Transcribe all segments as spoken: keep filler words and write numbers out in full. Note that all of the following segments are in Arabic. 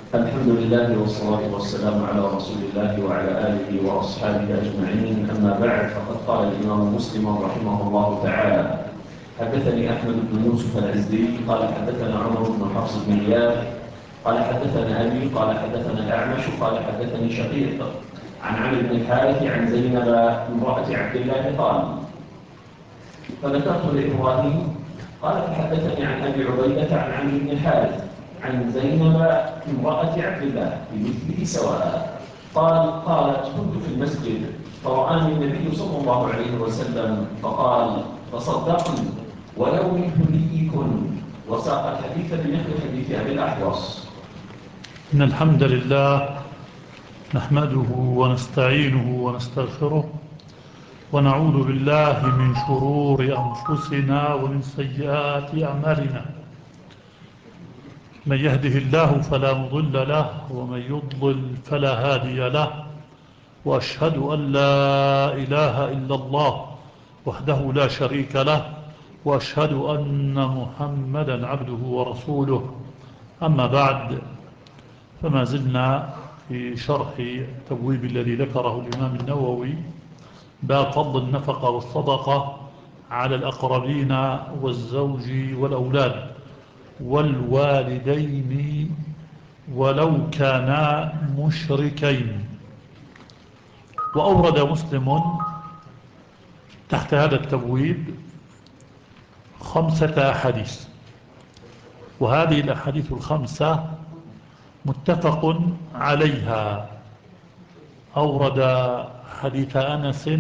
الحمد لله والصلاة والسلام على رسول الله وعلى آله وأصحابه أجمعين. أما بعد، فقد قال الإمام مسلم رحمه الله تعالى: حدثني أحمد بن يوسف العزدي قال حدثنا عمر بن حفص بن غياث قال حدثنا أبي قال حدثنا الأعمش قال حدثني شقيق عن عمرو بن الحارث عن زينب امرأة عبد الله قال: فذكرت لإبراهيم قال فحدثني عن أبي عبيدة عن عمرو بن الحارث عن زينب امرأة عبد الله بمثله سواء. قال: قالت: كنت في المسجد فرآني النبي صلى الله عليه وسلم فقال: تصدقن ولو من هديكن، وساق الحديث بنحو حديث أبي الأحوص. إن الحمد لله نحمده ونستعينه ونستغفره ونعوذ بالله من شرور أنفسنا ومن سيئات أعمالنا. من يهده الله فلا مضل له ومن يضلل فلا هادي له، وأشهد أن لا إله إلا الله وحده لا شريك له، وأشهد أن محمدا عبده ورسوله. أما بعد، فما زلنا في شرح التبويب الذي ذكره الإمام النووي: باب فضل النفقة والصدقة على الأقربين والزوج والأولاد والوالدين ولو كانا مشركين. وأورد مسلم تحت هذا التبويب خمسة أحاديث، وهذه الأحاديث الخمسة متفق عليها. أورد حديث أنس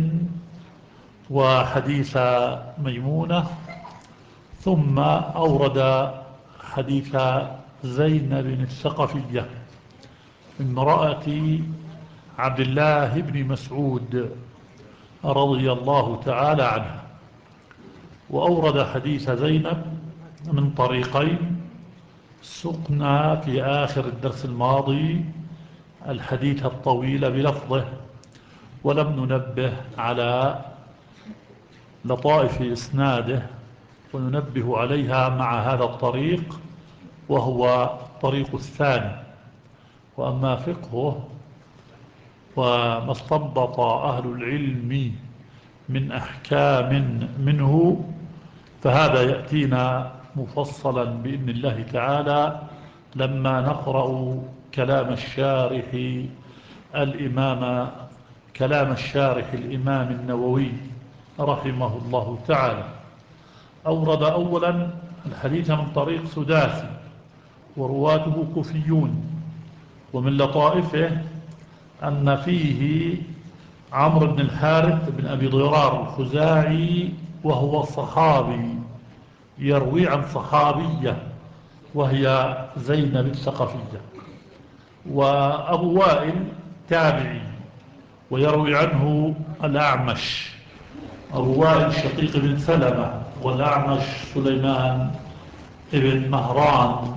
وحديث ميمونة، ثم أورد حديث زينب الثقفية امرأة عبد الله بن مسعود رضي الله تعالى عنها. وأورد حديث زينب من طريقين سقنا في آخر الدرس الماضي الحديث الطويل بلفظه، ولم ننبه على لطائف إسناده، وننبه عليها مع هذا الطريق، وهو الطريق الثاني. وأما فقهه وما استنبط أهل العلم من أحكام منه فهذا يأتينا مفصلا بإذن الله تعالى لما نقرأ كلام الشارح الإمام كلام الشارح الإمام النووي رحمه الله تعالى. أورد أولا الحديث من طريق سداسي ورواته كوفيون، ومن لطائفه أن فيه عمرو بن الحارث بن أبي ضرار الخزاعي، وهو صحابي يروي عن صحابية وهي زينب الثقفية. وأبو وائل تابعي ويروي عنه الأعمش. أبو وائل شقيق بن سلمة، والأعمش سليمان بن مهران،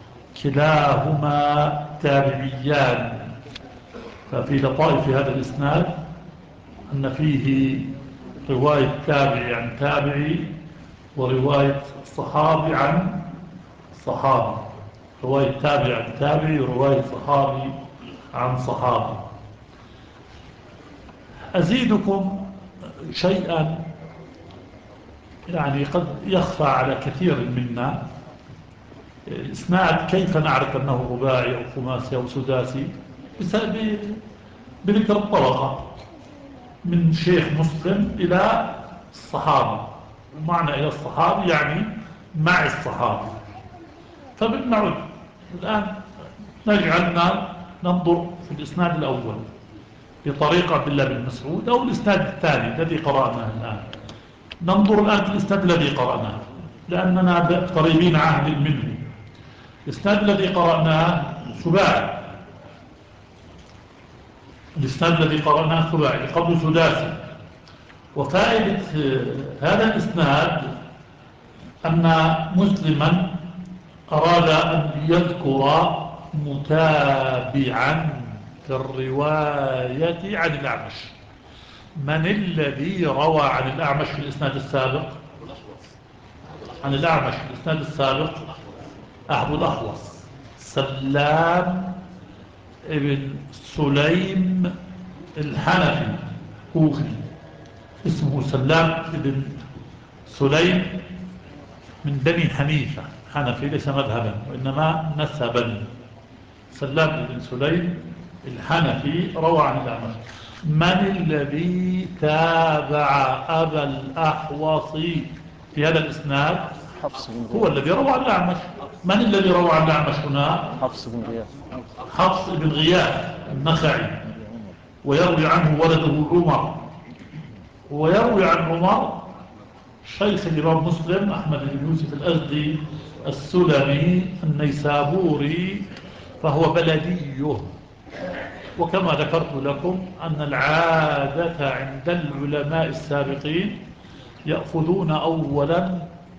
كلاهما تابعيان. ففي لطائف هذا الإسناد أن فيه رواية تابعي عن تابعي، ورواية صحابي عن صحابي، رواية تابعي عن تابعي ورواية صحابي عن صحابي. أزيدكم شيئا يعني قد يخفى على كثير منا. إسناد كيف نعرف أنه رباعي أو خماسي أو سداسي؟ بسبب بذكر الطبقة من شيخ مسلم إلى الصحابي، ومعنى إلى الصحابي يعني مع الصحابي. فبنعد الآن نجعلنا ننظر في الإسناد الأول بطريقة عبد الله بن مسعود، أو الإسناد الثاني الذي قرأناه الآن. ننظر الآن في الإسناد الذي قرأناه لأننا قريبين عهد منه. الإسناد الذي قرأناه سباعي، الإسناد الذي قرأناه سباعي قبل سداسي. وفائدة هذا الإسناد أن مسلما أراد أن يذكر متابعا في الرواية عن الأعمش. من الذي روى عن الأعمش في الإسناد السابق؟ عن الأعمش في الإسناد السابق أبو الأخوص سلام ابن سليم الحنفي كوفي، اسمه سلام ابن سليم من بني حنيفة، حنفي ليس مذهبا وإنما نسبا. سلام بن سليم الحنفي روى عن الأعمش. من الذي تابع أبا الأحوص في هذا الإسناد؟ حفص بن هو غياث. الذي روى عن الأعمش. من الذي روى عن الأعمش هنا؟ حفص بن غياث. حفص بن غياث النخعي، ويروي عنه ولده عمر، ويروي عن عمر شيخ الإمام مسلم أحمد بن يوسف الأزدي السلمي النيسابوري، فهو بلديه. وكما ذكرت لكم أن العادة عند العلماء السابقين يأخذون أولا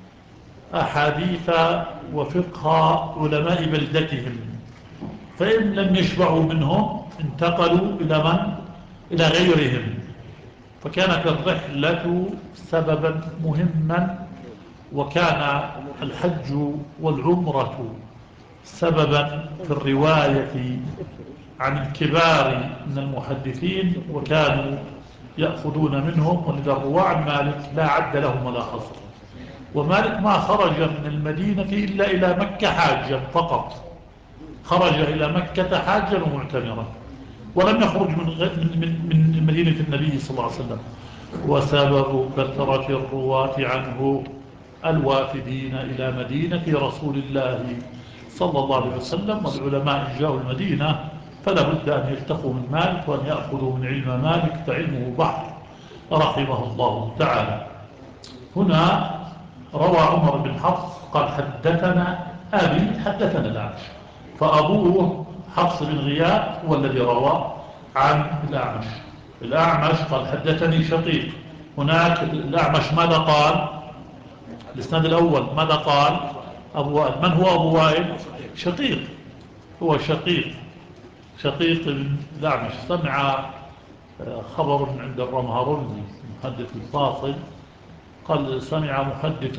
أحاديث وفقه علماء بلدتهم، فإن لم يشبعوا منهم انتقلوا إلى من؟ إلى غيرهم. فكانت الرحلة سببا مهما، وكان الحج والعمرة سببا في الرواية عن الكبار من المحدثين، وكانوا يأخذون منهم. ولذا الرواة عن مالك لا عد لهم ولا حصر، ومالك ما خرج من المدينة إلا إلى مكة حاجا فقط، خرج إلى مكة حاجا ومعتمرا، ولم يخرج من, من, من مدينة النبي صلى الله عليه وسلم. وسبب كثرة الرواة عنه الوافدين إلى مدينة رسول الله صلى الله عليه وسلم، والعلماء جاءوا المدينة فلا بد أن يلتقوا من مالك وأن يأخذوا من علم مالك، فعلمه بحر رحمه الله تعالى. هنا روى عمر بن حفص قال حدثنا أبي حدثنا الأعمش، فأبوه حفص بن غياث هو الذي روى عن الأعمش. الأعمش قال حدثني شقيق. هناك الأعمش ماذا قال؟ الإسناد الأول ماذا قال؟ أبو وائل. من هو أبو وائل؟ شقيق، هو شقيق شقيق بن الأعمش. سمع خبر عند الرمهرلي محدث الفاصل، قال سمع محدث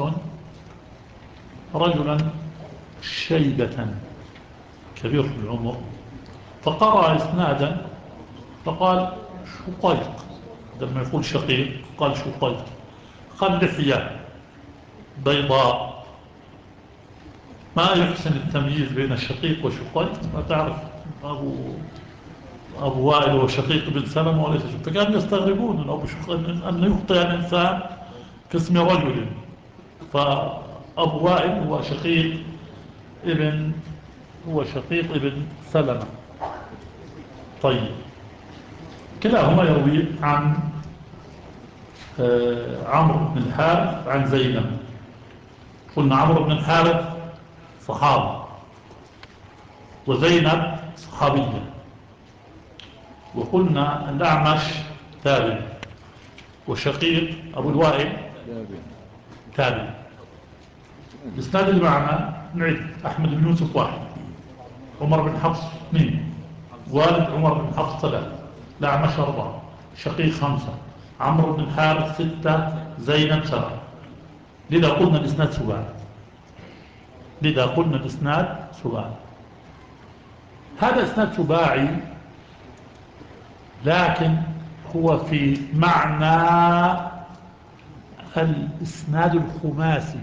رجلا شيبة كبير في العمر، فقرأ إسنادا فقال شقيق، لما يقول شقيق قال شقيق، قال لحية بيضاء. ما يحسن التمييز بين الشقيق وشقيق، ما تعرف أبو, أبو وائل وشقيق بن سلمة وليس شقيق، فكانوا يستغربون أن, أبو شقيق أن يخطئ الإنسان في اسم رجل. فأبو وائل هو شقيق ابن هو شقيق ابن سلمة. طيب، كلاهما يروي عن عمرو بن الحارث عن زينب. قلنا عمرو بن الحارث صحابي، وزينب صحابية، وقلنا الأعمش تابع، وشقيق أبو الوائل تابع. الإسناد اللي معنا نعد: أحمد بن يوسف واحد، عمر بن حفص اثنين، والد عمر بن حفص ثلاثة، الأعمش أربعة، شقيق خمسة، عمرو بن الحارث ستة، زينب سبعة. لذا قلنا الإسناد سباعي، لذا قلنا الإسناد سباعي. هذا إسناد سباعي، لكن هو في معنى الإسناد الخماسي،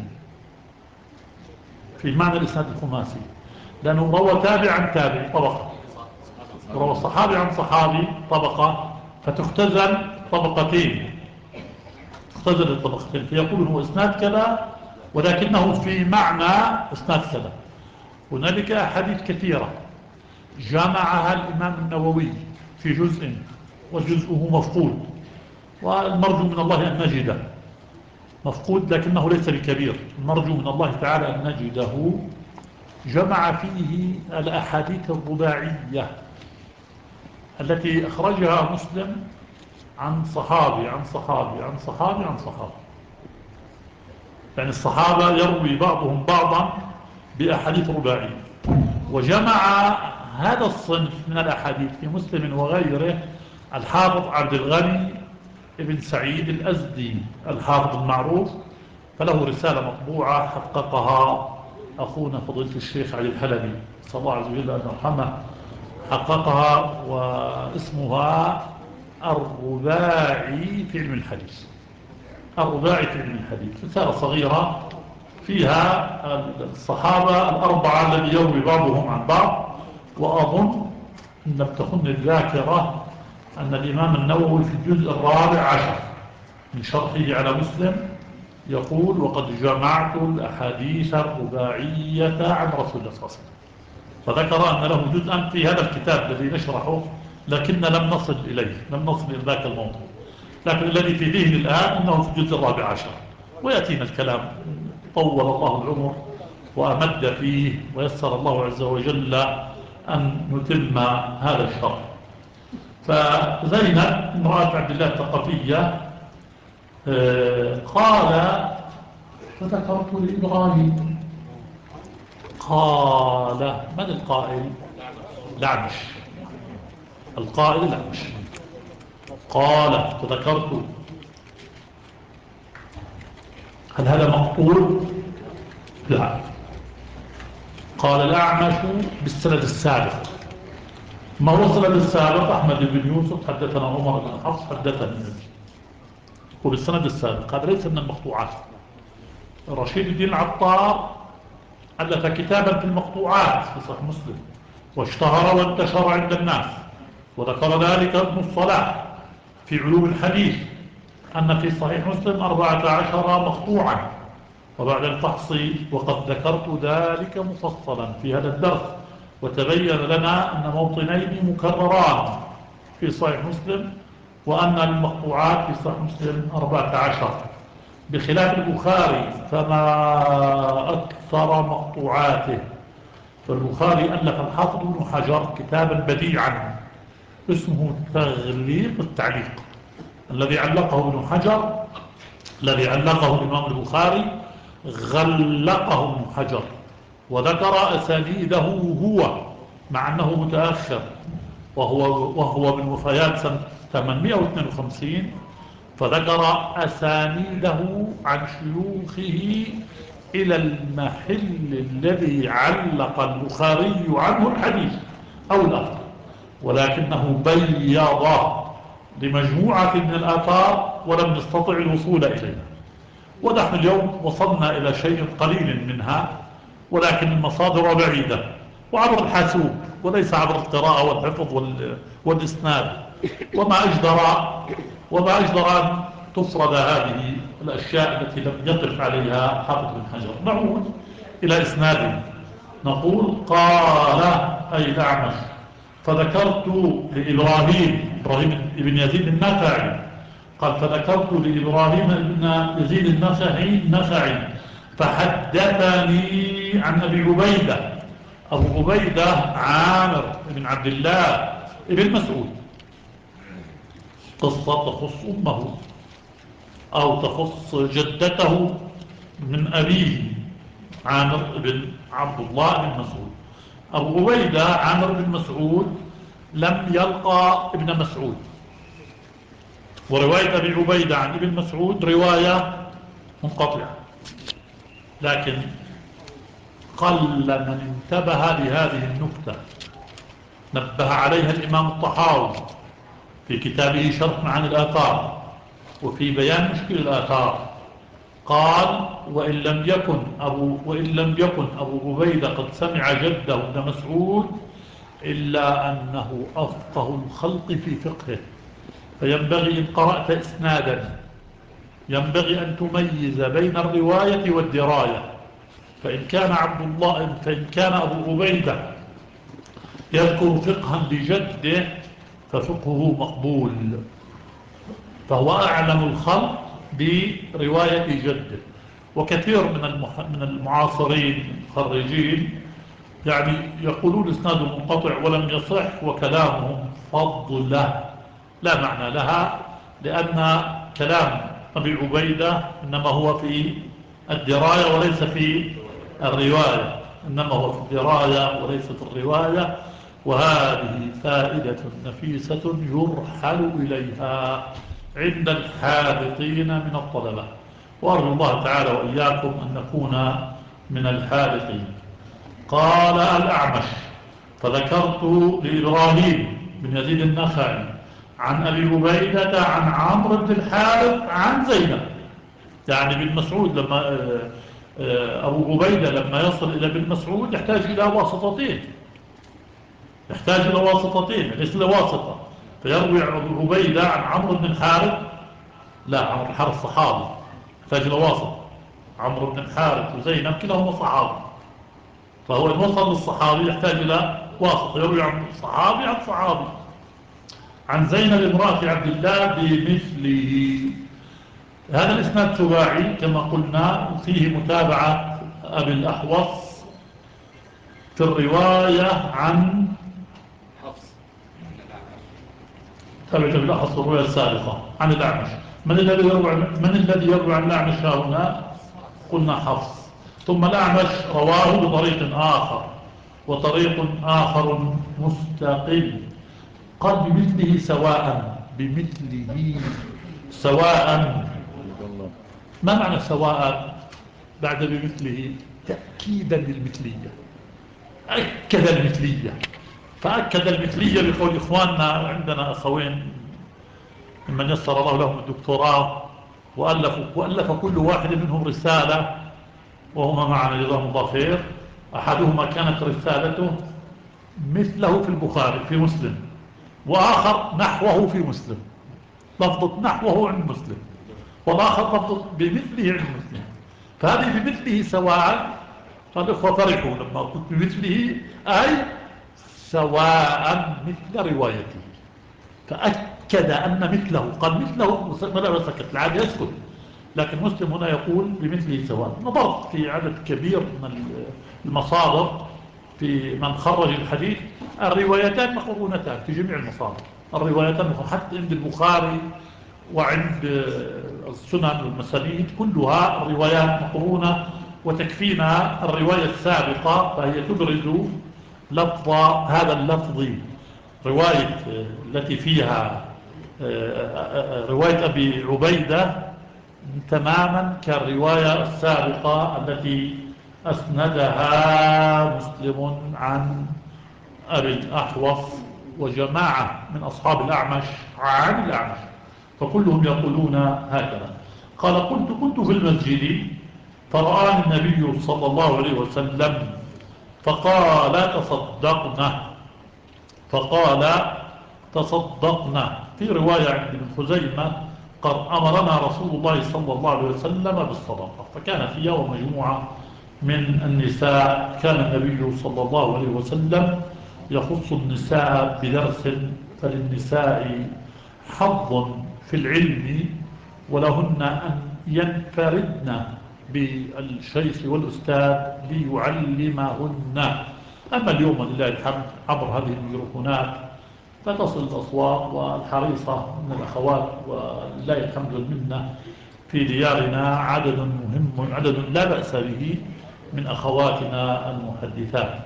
في معنى الإسناد الخماسي، لأنه روى تابع عن تابع طبقة، روى صحابي عن صحابي طبقة، فتختزل طبقتين، تختزل الطبقتين، فيقول هو إسناد كذا ولكنه في معنى إسناد كذا. هنالك أحاديث كثيرة جمعها الإمام النووي في جزء، وجزءه مفقود، والمرجو من الله أن نجده مفقود لكنه ليس بكبير، المرجو من الله تعالى أن نجده. جمع فيه الأحاديث الرباعية التي أخرجها مسلم عن صحابي عن صحابي عن صحابي عن صحابي، يعني الصحابة يروي بعضهم بعضا بأحاديث رباعية. وجمع هذا الصنف من الأحاديث في مسلم وغيره الحافظ عبد الغني ابن سعيد الأزدي، الحافظ المعروف، فله رسالة مطبوعة حققها أخونا فضيلة الشيخ علي الحلبي، صلى الله عز وجل أن يرحمه، حققها واسمها الرباعي في علم الحديث. الرباعي في علم الحديث رسالة صغيرة فيها الصحابة الأربعة الذي يروي بعضهم عن بعض. وأظن إن لم تخن الذاكرة أن الإمام النووي في الجزء الرابع عشر من شرحه على مسلم يقول: وقد جمعت الأحاديث الرباعية عن رسول الله صلى الله عليه وسلم. فذكر أن له جزءا في هذا الكتاب الذي نشرحه، لكن لم نصل إليه، لم نصل إلى ذاك الموضوع. لكن الذي في ذهني الآن أنه في الجزء الرابع عشر، ويأتينا الكلام. طول الله العمر وأمد فيه ويسر الله عز وجل أن نتم هذا الشرح. فزينب امرأة عبد الله الثقفية قال: فذكرت لإبراهيم. قال: من القائل؟ الأعمش. القائل الأعمش. قال: فذكرت. هل هذا مقبول؟ لا. قال الأعمش بالسند السابق. ما هو السند السابق؟ أحمد بن يوسف حدثنا عمر بن حفص حدثنا، وبالسند السابق. هذا ليس من المقطوعات. رشيد الدين العطار ألف كتابا في المقطوعات في صحيح مسلم، واشتهر وانتشر عند الناس، وذكر ذلك ابن الصلاح في علوم الحديث أن في صحيح مسلم أربعة عشر مقطوعا. وبعد الفحص وقد ذكرت ذلك مفصلا في هذا الدرس، وتبين لنا أن موطنين مكرران في صحيح مسلم، وأن المقطوعات في صحيح مسلم أربعة عشر، بخلاف البخاري فما أكثر مقطوعاته. فالبخاري ألف الحافظ بن حجر كتابا بديعا اسمه تغليق التعليق. الذي علقه ابن حجر، الذي علقه الإمام البخاري غلقه ابن حجر، وذكر أسانيده هو، مع أنه متأخر، وهو, وهو من وفيات سنة ثمانمائة واثنين وخمسين. فذكر أسانيده عن شيوخه إلى المحل الذي علق البخاري عنه الحديث أو الأثر، ولكنه بيض لمجموعة من الآثار ولم نستطع الوصول إليها. ونحن اليوم وصلنا إلى شيء قليل منها، ولكن المصادر بعيدة وعبر الحاسوب، وليس عبر القراءة والحفظ والإسناد. وما أجدر وما أجدر أن تفرد هذه الأشياء التي لم يقف عليها حافظ بن حجر. نعود إلى إسناده. نقول: قال أي الأعمش: فذكرت لإبراهيم، إبراهيم بن يزيد النخعي، قال: فذكرت لإبراهيم بن يزيد النخعي النخعي فحدثني عن أبي عبيدة. أبو عبيدة عامر بن عبد الله بن مسعود. قصة تخص أمه أو تخص جدته من أبيه عامر بن عبد الله بن مسعود. أبو عبيدة عامر بن مسعود لم يلقى ابن مسعود، ورواية أبي عبيدة عن ابن مسعود رواية منقطعة، لكن قل من انتبه لهذه النكتة. نبه عليها الإمام الطحاوي في كتابه شرح معاني الآثار وفي بيان مشكل الآثار. قال: وإن لم يكن أبو, وإن لم يكن أبو عبيدة قد سمع جده ابن مسعود، إلا أنه أفقه الخلق في فقهه. فينبغي إن قرأت إسنادا ينبغي أن تميز بين الرواية والدراية. فإن كان عبد الله فإن كان أبو عبيدة يذكر فقها لجده ففقهه مقبول، فهو أعلم الخلق برواية جده. وكثير من من المعاصرين الخريجين يعني يقولون إسناد منقطع ولم يصح، وكلامهم فضله لا معنى لها، لأن كلام أبي عبيدة إنما هو في الدراية وليس في الرواية، إنما هو في الدراية وليس في الرواية. وهذه فائدة نفيسة يرحل إليها عند الحاذقين من الطلبة، وأرجو الله تعالى وإياكم أن نكون من الحاذقين. قال الأعمش: فذكرت لإبراهيم بن يزيد النخعي عن أبي عبيدة عن عمرو بن الحارث عن زينب. يعني بن مسعود لما أبو عبيدة لما يصل إلى بن مسعود يحتاج إلى واسطتين، يحتاج إلى واسطتين ليس إلى واسطة. فيروي أبو عبيدة عن عمرو بن الحارث، لا عمرو بن الحارث صحابي يحتاج إلى واسطة، عمرو بن الحارث وزينب كلاهما صحابي، فهو إن وصل للصحابي يحتاج إلى واسطة، يروي عن صحابي عن صحابي عن زينب امرأة عبد الله بمثله. هذا الإسناد سباعي كما قلنا، وفيه متابعة أبي الأحوص في الرواية عن حفص تابعة أبي الأحوص في الرواية السابقة عن الأعمش. من الذي يروي من الذي يروي عن الأعمش هنا؟ قلنا حفص. ثم الأعمش رواه بطريق آخر، وطريق آخر مستقل قال بمثله سواء، بمثله سواء. ما معنى سواء بعد بمثله؟ تأكيدا للمثلية، أكد المثلية. فأكد المثلية بقول إخواننا، عندنا أخوين ممن يسر الله لهم الدكتوراه وألفوا وألف كل واحد منهم رسالة وهما معنا جزاهم الله خير. أحدهما كانت رسالته مثله في البخاري في مسلم، وآخر نحوه في مسلم، لفظة نحوه عند مسلم، والآخر لفظة بمثله عند مسلم. فهذه بمثله سواء، فالإخوة فرحوا لما قلت بمثله أي سواء مثل روايته، فأكد أن مثله، قال مثله ولا سكت، العادي يسكت، لكن مسلم هنا يقول بمثله سواء. نظرت في عدد كبير من المصادر في من خرج الحديث، الروايتان مقرونتان في جميع المصادر، الروايتان حتى عند البخاري وعند السنن والمسانيد كلها الروايات مقرونة، وتكفينا الرواية السابقة فهي تبرز لفظ هذا اللفظ. رواية التي فيها رواية أبي عبيدة تماما كالرواية السابقة التي أسندها مسلم عن أبي الأحوص وجماعة من أصحاب الأعمش عن الأعمش، فكلهم يقولون هكذا. قال قلت كنت في المسجد فرآني النبي صلى الله عليه وسلم فقال تصدقنا، فقال تصدقنا. في رواية عند ابن خزيمة قال أمرنا رسول الله صلى الله عليه وسلم بالصدقة، فكان فيها ومجموعة من النساء. كان النبي صلى الله عليه وسلم يخص النساء بدرس، فللنساء حظ في العلم ولهن أن ينفردن بالشيخ والأستاذ ليعلمهن. أما اليوم لله الحمد عبر هذه الميكروفونات فتصل الأصوات، والحريصة من الأخوات ولله الحمد والمنة في ديارنا عدد مهم، عدد لا بأس به من أخواتنا المحدثات.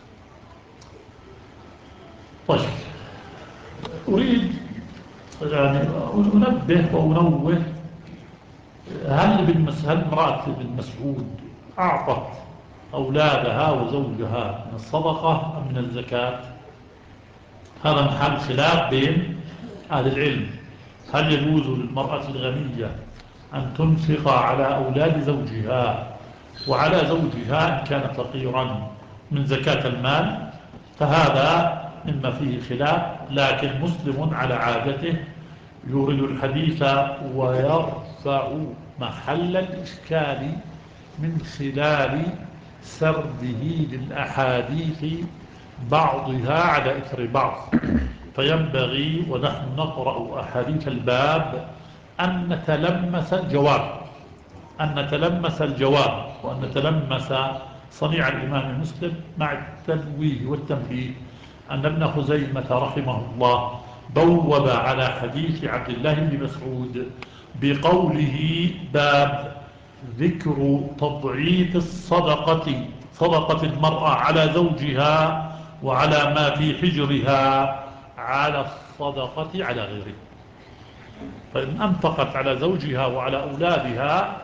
طيب، أريد يعني أنبه وأنوه، هل هل امرأة بن مسعود أعطت أولادها وزوجها من الصدقة أم من الزكاة؟ هذا محل خلاف بين أهل العلم. هل يجوز للمرأة الغنية أن تنفق على أولاد زوجها وعلى زوجها إن كان فقيرا من زكاة المال؟ فهذا مما فيه خلاف، لكن مسلم على عادته يورد الحديث ويرفع محل الإشكال من خلال سرده للأحاديث بعضها على إثر بعض. فينبغي ونحن نقرأ أحاديث الباب أن نتلمس الجواب، أن نتلمس الجواب وأن نتلمس صنيع الإمام مسلم مع التنويه والتنبيه أن ابن خزيمة رحمه الله بوب على حديث عبد الله بن مسعود بقوله باب ذكر تضعيف الصدقة، صدقة المرأة على زوجها وعلى ما في حجرها على الصدقة على غيره. فإن أنفقت على زوجها وعلى أولادها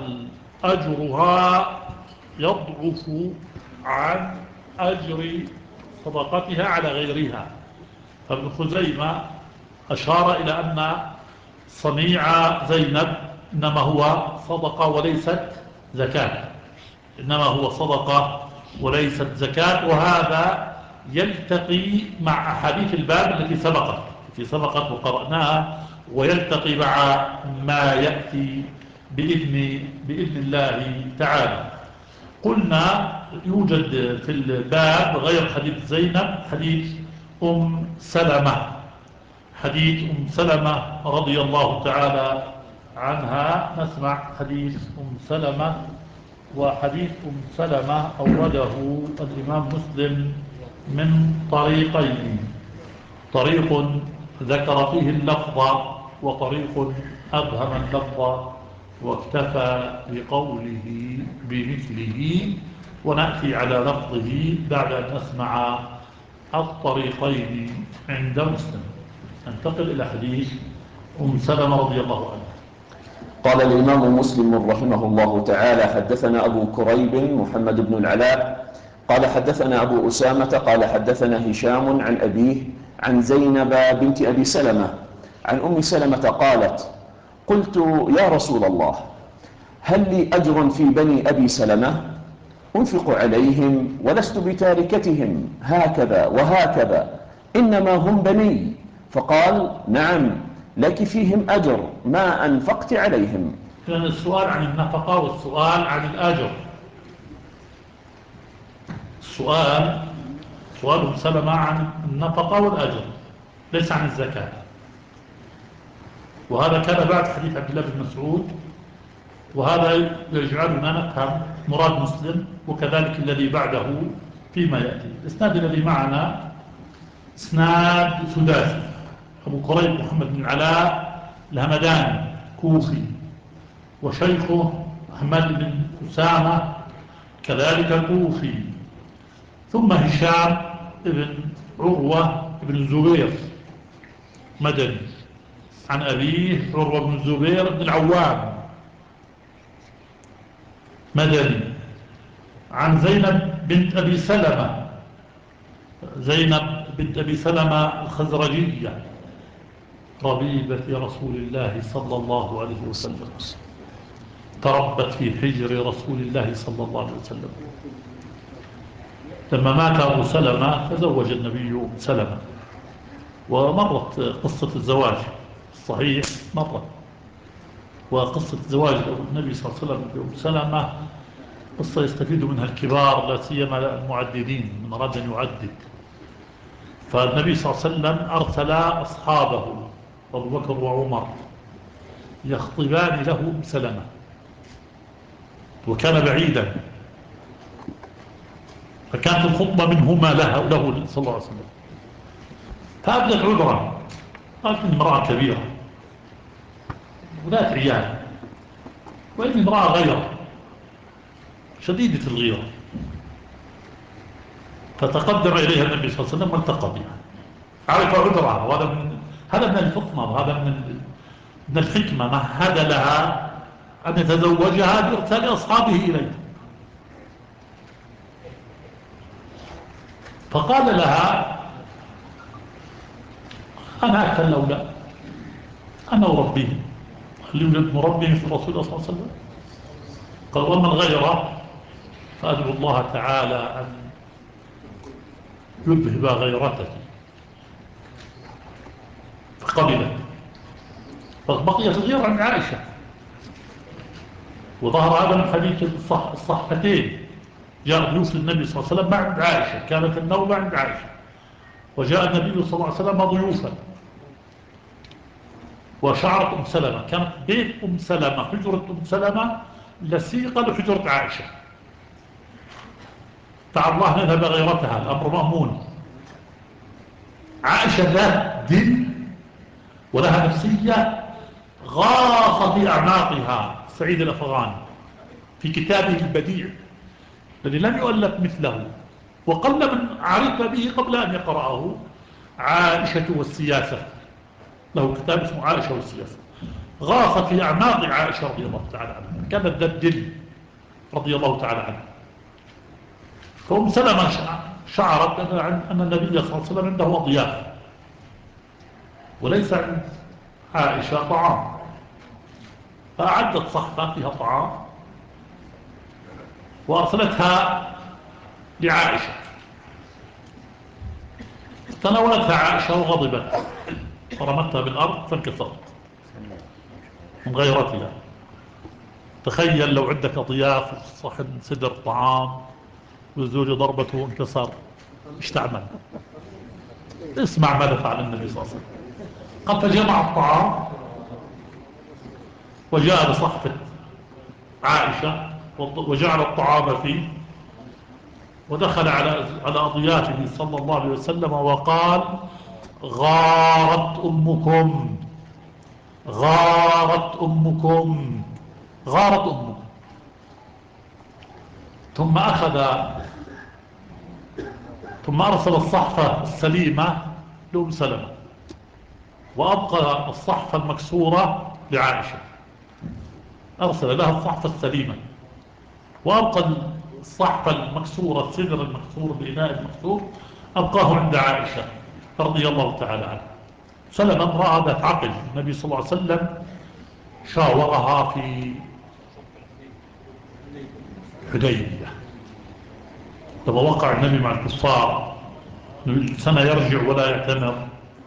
فأجرها يضعف عن أجر صدقتها على غيرها. فابن خزيمة أشار إلى أن صنيع زينب إنما هو صدقة وليست زكاة، إنما هو صدقة وليست زكاة. وهذا يلتقي مع أحاديث الباب التي سبقت التي سبقت وقرأناها، ويلتقي مع ما يأتي بإذن, بإذن الله تعالى. قلنا يوجد في الباب غير حديث زينب حديث أم سلمة، حديث أم سلمة رضي الله تعالى عنها. نسمع حديث أم سلمة. وحديث أم سلمة أورده الإمام مسلم من طريقين، طريق ذكر فيه اللفظ وطريق أبهم اللفظ واكتفى بقوله بمثله، ونأتي على لفظه بعد أن نسمع الطريقين عند مسلم. ننتقل إلى حديث أم سلمة رضي الله عنها. قال الإمام مسلم رحمه الله تعالى: حدثنا أبو كريب محمد بن العلاء قال حدثنا أبو أسامة قال حدثنا هشام عن أبيه عن زينب بنت أبي سلمة عن أم سلمة قالت: قلت يا رسول الله، هل لي أجر في بني أبي سلمة؟ أنفق عليهم ولست بتاركتهم هكذا وهكذا، إنما هم بني. فقال: نعم، لك فيهم أجر ما أنفقت عليهم. كان السؤال عن النفقة والسؤال عن الأجر. السؤال سؤال سلمة عن النفقة والأجر، ليس عن الزكاة. وهذا كان بعد حديث عبد الله بن مسعود، وهذا يجعلنا نفهم مراد مسلم، وكذلك الذي بعده فيما يأتي. الإسناد الذي معنا إسناد سداسي. أبو كريب محمد بن العلاء الهمداني كوفي، وشيخه محمد بن أسامة كذلك كوفي، ثم هشام بن عروة بن الزبير مدني عن أبيه عروة بن الزبير بن العوام مدني، عن زينب بنت أبي سلمة زينب بنت أبي سلمة الخزرجية ربيبة رسول الله صلى الله عليه وسلم، تربت في حجر رسول الله صلى الله عليه وسلم. لما مات أبو سلمة تزوج النبي أم سلمة، ومرت قصة الزواج الصحيح مرت، وقصة زواج النبي صلى الله عليه وسلم بأم سلمة قصة يستفيد منها الكبار، لا سيما المعددين من أراد أن يعدد. فالنبي صلى الله عليه وسلم أرسل أصحابه أبو بكر وعمر يخطبان له أم سلمة، وكان بعيدا، فكانت الخطبة منهما له, له صلى الله عليه وسلم. فأبدت عذرا، قالت إن امرأة كبيرة وذات عيال، وإن امرأة غيره شديدة الغيرة. فتقدم إليها النبي صلى الله عليه وسلم والتقى بها، عرف عذرها، وهذا من هذا من الفطنة، وهذا من من الحكمة، مهد لها أن يتزوجها بإرسال أصحابه إليه. فقال لها: أنا أكل الأولاد، أنا أربيهم، هل يوجد مربي مثل رسول الله صلى الله عليه وسلم؟ قال: ومن غيره فأدعو الله تعالى أن يذهب غيرته. فقبلت، فبقيت الغيرة عند عائشة. وظهر هذا من حديث الصح الصحفتين، جاء ضيوف للنبي صلى الله عليه وسلم مع عند عائشة، كانت النوبة عند عائشة، وجاء النبي صلى الله عليه وسلم ضيوفا، وشعرت أم سلمة، كانت بيت أم سلمة حجرة أم سلمة لسيقة لحجرة عائشة، تعالى الله نذهب غيرتها، الأمر مأمون. عائشة ذات دين ولها نفسية، غاص في أعناقها سعيد الأفغاني في كتابه البديع الذي لم يؤلف مثله، وقل من عرف به قبل أن يقرأه، عائشة والسياسة. له كتاب اسمه عائشة والسياسة. غاص في أعناق عائشة رضي الله تعالى عنها، كانت ذات دين رضي الله تعالى عنها. فأم سلمة شعرت أن النبي صلى الله عليه وسلم عنده أضياف وليس عند عائشة طعام، فأعدت صحفة فيها طعام وأرسلتها لعائشة، تناولتها عائشة وغضبت فرمتها بالأرض فانكسرت من غيرتها. تخيل لو عندك ضياف صحن صدر طعام والزوج ضربته وانكسر، ايش تعمل؟ اسمع ماذا فعل النبي صلى الله عليه وسلم. قد فجمع الطعام وجاء بصحفة عائشة وجعل الطعام فيه ودخل على على أضيافه صلى الله عليه وسلم وقال: غارت أمكم، غارت أمكم، غارت أمكم. ثم أخذ ثم أرسل الصحفة السليمة لأم سلمة وأبقى الصحفة المكسورة لعائشة. أرسل لها الصحفة السليمة وأبقى الصحفة المكسورة، السدر المكسور، الإناء المكسور، أبقاه عند عائشة رضي الله تعالى عنها. سلمة امرأة ذات عقل، النبي صلى الله عليه وسلم شاورها في حديبية لما وقع النبي مع الكفار سنة يرجع ولا يعتمر،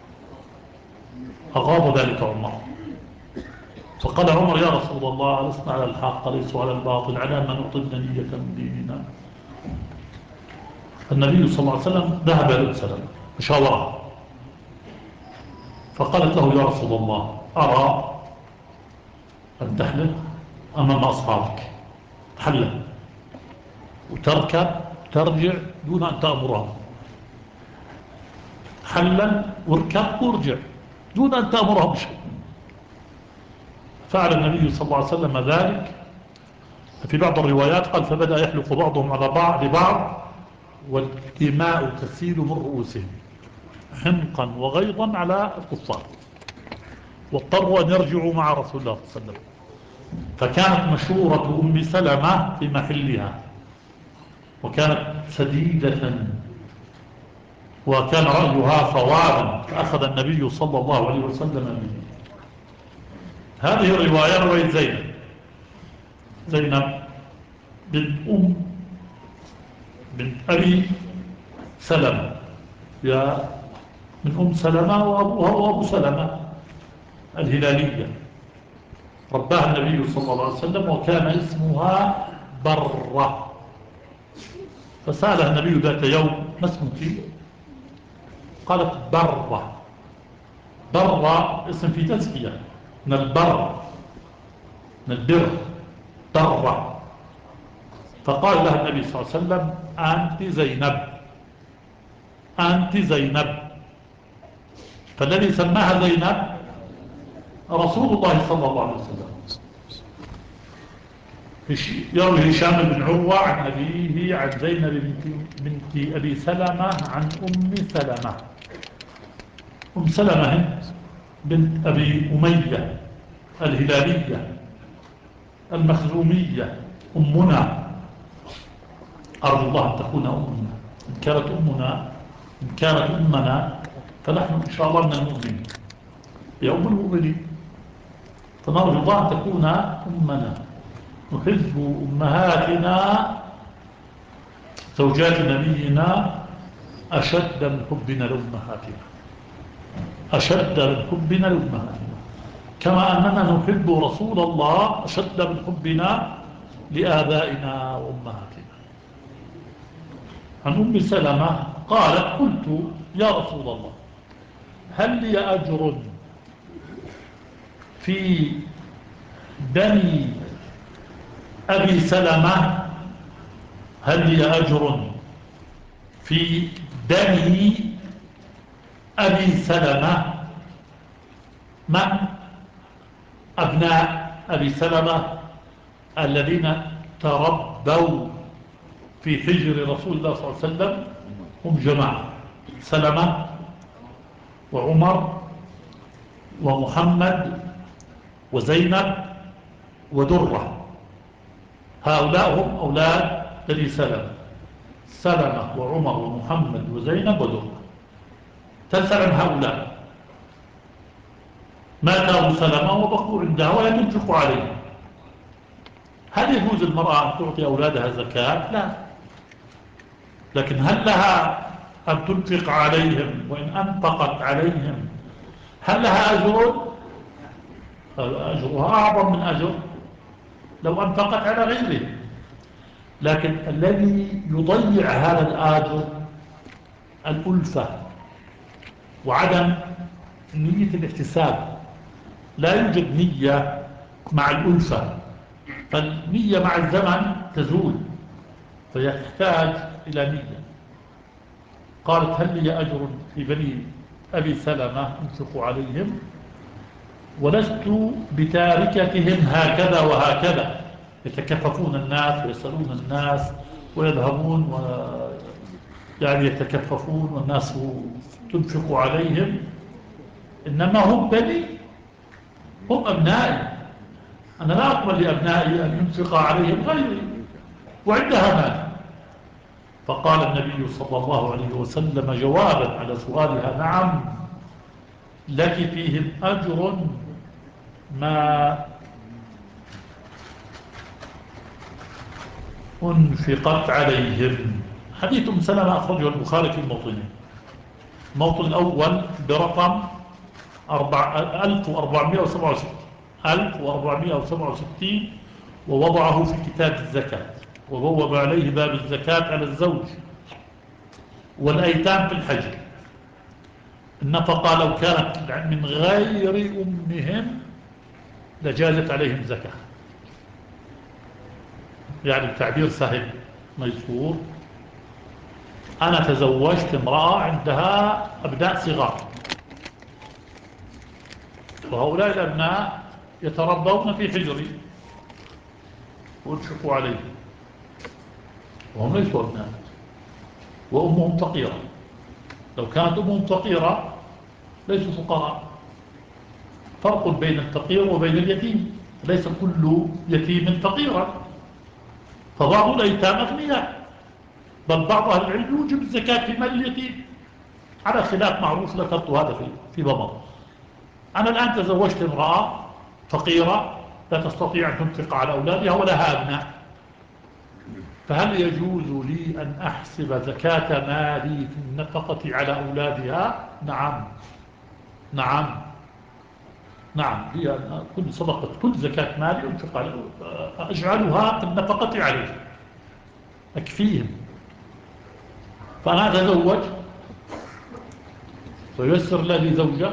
أغاض ذلك عمر، فقال عمر: يا رسول الله لسنا على الحق ليسوا على الباطل، على ما نطلنا نية من ديننا. النبي صلى الله عليه وسلم ذهب إلى السلام فشاورها فقالت له: يا رسول الله أرى أن تحلق أمام أصحابك، تحلق وتركب ترجع دون أن تأمرهم، حلل واركب وارجع دون أن تأمرهم بشيء. فعل النبي صلى الله عليه وسلم ذلك. في بعض الروايات قال: فبدأ يحلق بعضهم على بعض لبعض والدماء تسيل من رؤوسهم حمقا وغيظا على الكفار، واضطروا أن يرجعوا مع رسول الله صلى الله عليه وسلم. فكانت مشورة أم سلمة في محلها، وكانت سديدة، وكان رأيها صوابا، فأخذ النبي صلى الله عليه وسلم به. هذه الرواية رواية زينب زينب بنت أم بنت أبي سلمة، يا من أم سلمة وأبوها وأبو سلمة الهلالية. رباها النبي صلى الله عليه وسلم وكان اسمها برة، فسألها النبي ذات يوم: ما اسمك؟ قالت: برة. برة اسم في تزكية من البر، من البر، برة. فقال لها النبي صلى الله عليه وسلم: أنت زينب، أنت زينب. فالذي سماها زينب رسول الله صلى الله عليه وسلم. يروي هشام بن عروة عن أبيه عن زينب بنت أبي سلمة عن أم سلمة. أم سلمة بنت أبي أمية الهلالية المخزومية، أمنا، أرجو الله أن تكون أمنا. إن كانت أمنا إن كانت أمنا فنحن إن شاء الله من المؤمنين، يا أم المؤمنين، فنرجو الله أن تكون أمنا. نحب أمهاتنا زوجات نبينا أشد من حبنا لأمهاتنا، أشد من حبنا لأمهاتنا، كما أننا نحب رسول الله أشد من حبنا لآبائنا وأمهاتنا. عن أم سلمة قالت: قلت يا رسول الله هل لي أجر في بني أبي سلمة؟ هل لي أجر في بني أبي سلمة؟ من أبناء أبي سلمة الذين تربوا في حجر رسول الله صلى الله عليه وسلم هم جماعة: سلمة وعمر ومحمد وزينب ودرة. هؤلاء هم أولاد بني سلمة. سلمة وعمر ومحمد وزينب ودر، تسأل عن هؤلاء. مات أبو سلمة وبقوا عندها ولا تنفق عليه. هل يجوز المرأة أن تعطي أولادها زكاة؟ لا. لكن هل لها أن تنفق عليهم؟ وإن أنفقت عليهم هل لها أجر؟ أجرها أعظم من أجر لو أنفقت على غيره. لكن الذي يضيع هذا الآجر الألفة وعدم نية الاحتساب. لا يوجد نية مع الألفة، فالنية مع الزمن تزول، فيحتاج إلى نية. قالت هل لي أجر في بني أبي سلمة أنفق عليهم ولست بتاركتهم هكذا وهكذا، يتكففون الناس ويسألون الناس ويذهبون و يعني يتكففون والناس تنفق عليهم، إنما هم بني، هم أبنائي، أنا لا أقبل لأبنائي أن ينفق عليهم غيري وعندها مال. فقال النبي صلى الله عليه وسلم جوابا على سؤالها نعم لك فيهم أجر ما أنفقت عليهم. حديث أم سلمة أخرجه البخاري في الموطنين. الموطن الأول برقم ألف وأربعمائة وسبعة وستين ألف وأربعمائة وسبعة وستين ووضعه في كتاب الزكاة، وبوب عليه باب الزكاة على الزوج والأيتام في الحجر. النفقة لو كانت من غير أمهم لجازت عليهم زكاة. يعني التعبير سهل ميسور. أنا تزوجت امرأة عندها أبناء صغار، وهؤلاء الأبناء يتربون في حجري وانفقوا عليهم، وهم ليسوا أبناء وأمهم فقيرة. لو كانت أمهم فقيرة ليسوا فقراء. فرق بين الفقير وبين اليتيم، ليس كل يتيم فقيرا، فبعض الأيتام أغنياء، بل بعض أهل العلم يوجب الزكاة في مال اليتيم على خلاف معروف ذكرت هذا في في ضمر. أنا الآن تزوجت امرأة فقيرة لا تستطيع أن تنفق على أولادها ولها أبناء، فهل يجوز لي أن أحسب زكاة مالي في النفقة على أولادها؟ نعم نعم نعم. هي كل صدقة كل زكاة مالي أنفق على أجعلها في النفقة عليه أكفيهم. فأنا أتزوج وييسر لي زوجة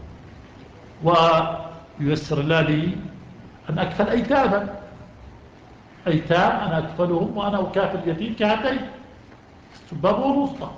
وييسر لي أن أكفل أيتاما، أيتام أنا أكفلهم وأنا أكافل يتيم كهاتين السباب والوسطى.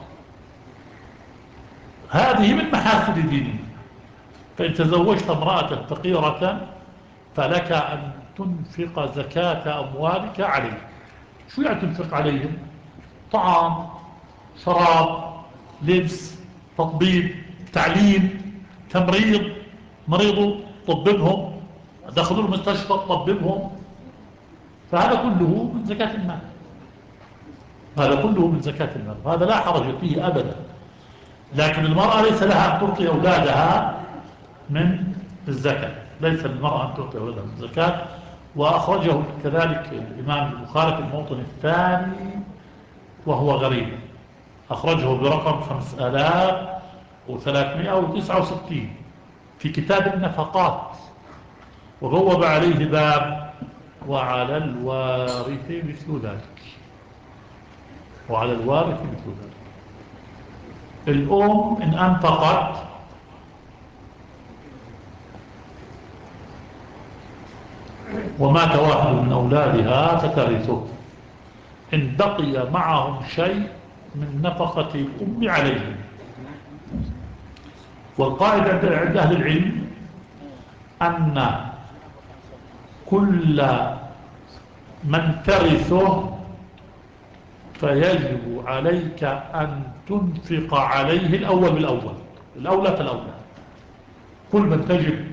هذه من محاسن ديني. فإن تزوجت امرأة فقيرة فلك أن تنفق زكاة أموالك عليه. شو يعني تنفق عليهم؟ طعام، شراب، لبس، تطبيب، تعليم، تمريض، مريضوا طببهم، دخلوا المستشفى طببهم، فهذا كله من زكاة المال. هذا كله من زكاة المال، وهذا لا حرج فيه أبدا. لكن المرأة ليس لها أن تعطي أولادها من الزكاة، ليس للمرأة أن تعطي أولادها من الزكاة. وأخرجه كذلك الإمام البخاري في الموطن الثاني وهو غريب، أخرجه برقم خمسة آلاف وثلاثمائة وتسعة وستين في كتاب النفقات، وبوب عليه باب وعلى الوارث مثل ذلك. وعلى الوارث مثل ذلك. الأم إن أنفقت ومات واحد من أولادها فترثه إن بقي معهم شيء من نفقة الأم عليهم. والقاعدة عند أهل العلم أن كل من ترثه فيجب عليك أن تنفق عليه الأول بالأول، الأولى فالأولى. كل من تجب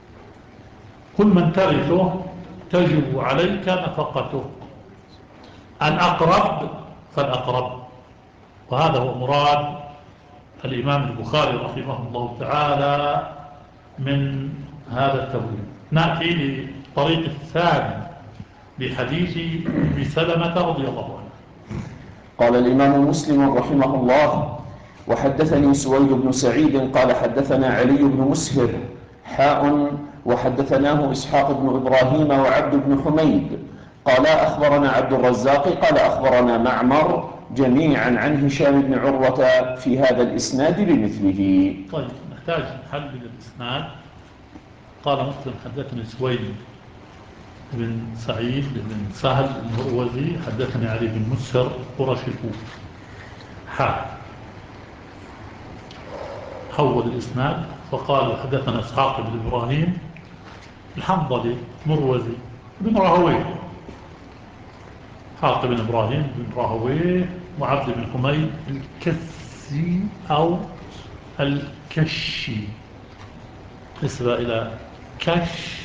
كل من ترثه تجب عليك نفقته. الأقرب فالأقرب، وهذا هو مراد الإمام البخاري رحمه الله تعالى من هذا التبويب. نأتي للطريق الثاني لحديث أم سلمة رضي الله عنها. قال الإمام مسلم رحمه الله: وحدثني سويد بن سعيد قال حدثنا علي بن مسهر حاء وحدثناه إسحاق بن إبراهيم وعبد بن حميد قال أخبرنا عبد الرزاق قال أخبرنا معمر جميعا عن هشام بن عروة في هذا الإسناد بمثله. طيب، نحتاج نحلل الإسناد. قال مسلم: حدثني سويد بن سعيد بن سهل المروزي حدثني علي بن مسهر قرشي حاء، حول الإسناد فقال حدثنا إسحاق بن إبراهيم الحنظلي مروزي بن راهويه، إسحاق بن إبراهيم بن راهويه وعبد بن حميد الكسي أو الكشي، نسبة إلى كش،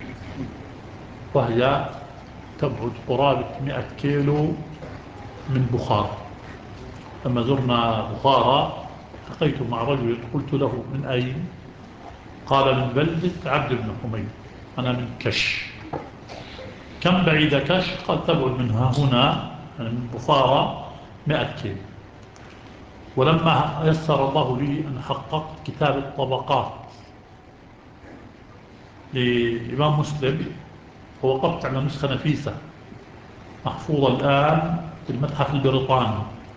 وهي تبعد قرابة مئة كيلو من بخارى. لما زرنا بخارى التقيت مع رجل قلت له: من أين؟ قال: من بلدة عبد بن حميد، أنا من كش. كم بعيد كش؟ قال: تبعد منها هنا يعني من بخارى مئة كيلو. ولما يسر الله لي أن حققت كتاب الطبقات لإمام مسلم ووقفت على نسخة نفيسة محفوظة الآن في المتحف البريطاني،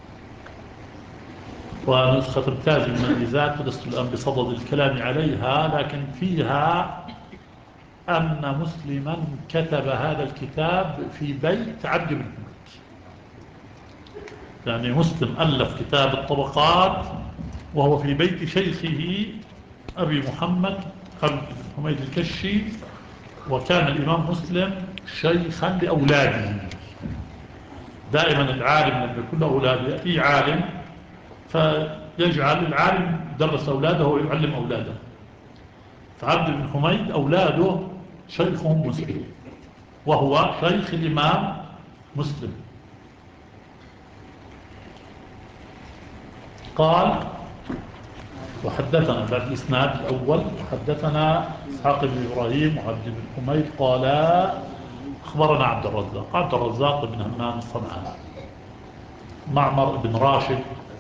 ونسخة تمتاز المميزات، ولست الآن بصدد الكلام عليها، لكن فيها أن مسلما كتب هذا الكتاب في بيت عبد بن حميد. يعني مسلم ألف كتاب الطبقات وهو في بيت شيخه أبي محمد عبد بن حميد الكشي، وكان الإمام مسلم شيخا لأولاده. دائما العالم لما يكون له أولاد يأتي عالم فيجعل العالم يدرس أولاده ويعلم أولاده، فعبد بن حميد أولاده شيخهم مسلم وهو شيخ الإمام مسلم. قال: وحدثنا بعد الإسناد الأول حدثنا إسحاق بن إبراهيم وعبد بن حميد قال أخبرنا عبد الرزاق عبد الرزاق بن همام الصنعاني، معمر بن راشد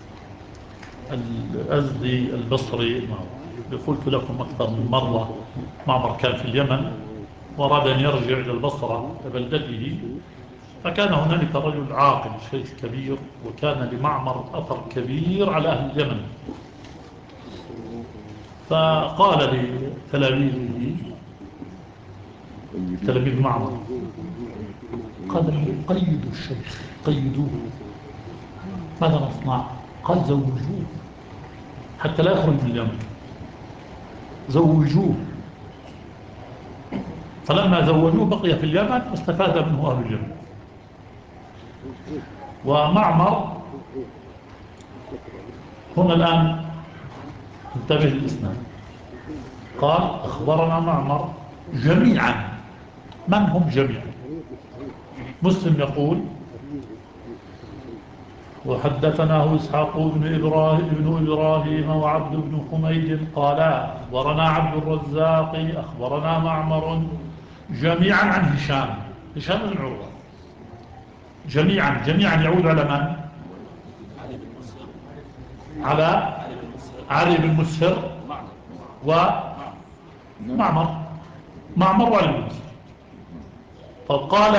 الأزدي البصري. قلت لكم أكثر من مرة معمر كان في اليمن وأراد أن يرجع إلى البصرة لبلدته، فكان هنالك رجل عاقل شيخ كبير، وكان لمعمر أثر كبير على أهل اليمن، فقال لتلاميذه تلاميذ معمر، قال له: قيدوا الشيخ، قيدوه. ماذا نصنع؟ قال: زوجوه حتى لا يخرج من اليمن، زوجوه. فلما زوجوه بقي في اليمن واستفاد منه أهل اليمن. ومعمر هنا الآن انتبه للإسناد. قال: أخبرنا معمر جميعا. من هم جميعا؟ مسلم يقول: وحدثناه إسحاق بن إبراهيم, بن إبراهيم وعبد بن حميد قال أخبرنا عبد الرزاق أخبرنا معمر جميعا عن هشام هشام بن عروة. جميعا جميعا يعود على من؟ على علي بن مسهر ومعمر معمر وعلي بن مسهر. فقال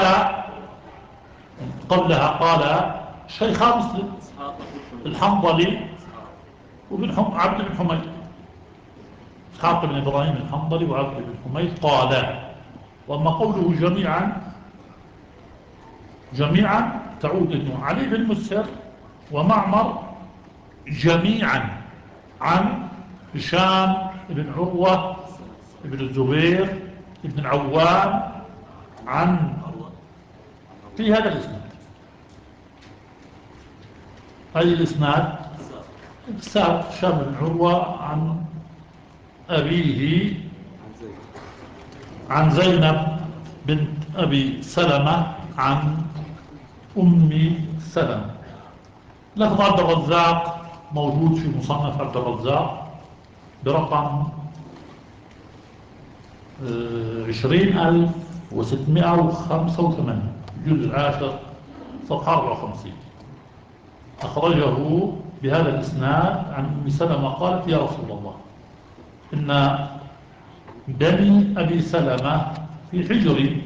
قبلها قال شيخا مسلم الحنظلي وابن حم... عبد بن حميد، إسحاق بن إبراهيم الحنظلي وعبد بن حميد قال. وأما قوله جميعا جميعا تعود إنه علي بن مسهر ومعمر جميعا عن هشام بن عروة بن الزبير بن العوام عن في هذا الاسناد. أي الاسناد؟ السابق هشام بن عروة عن أبيه عن زينب بنت أبي سلمة عن أم سلمة. لفظ عبد الرزاق موجود في مصنف عبد الرزاق برقم عشرين ألف وستمائة وخمسة وثمانين، الجزء العاشر صفحة أربعة وخمسين. أخرجه بهذا الإسناد عن أم سلمة قالت: يا رسول الله، إن بني أبي سلمة في حجري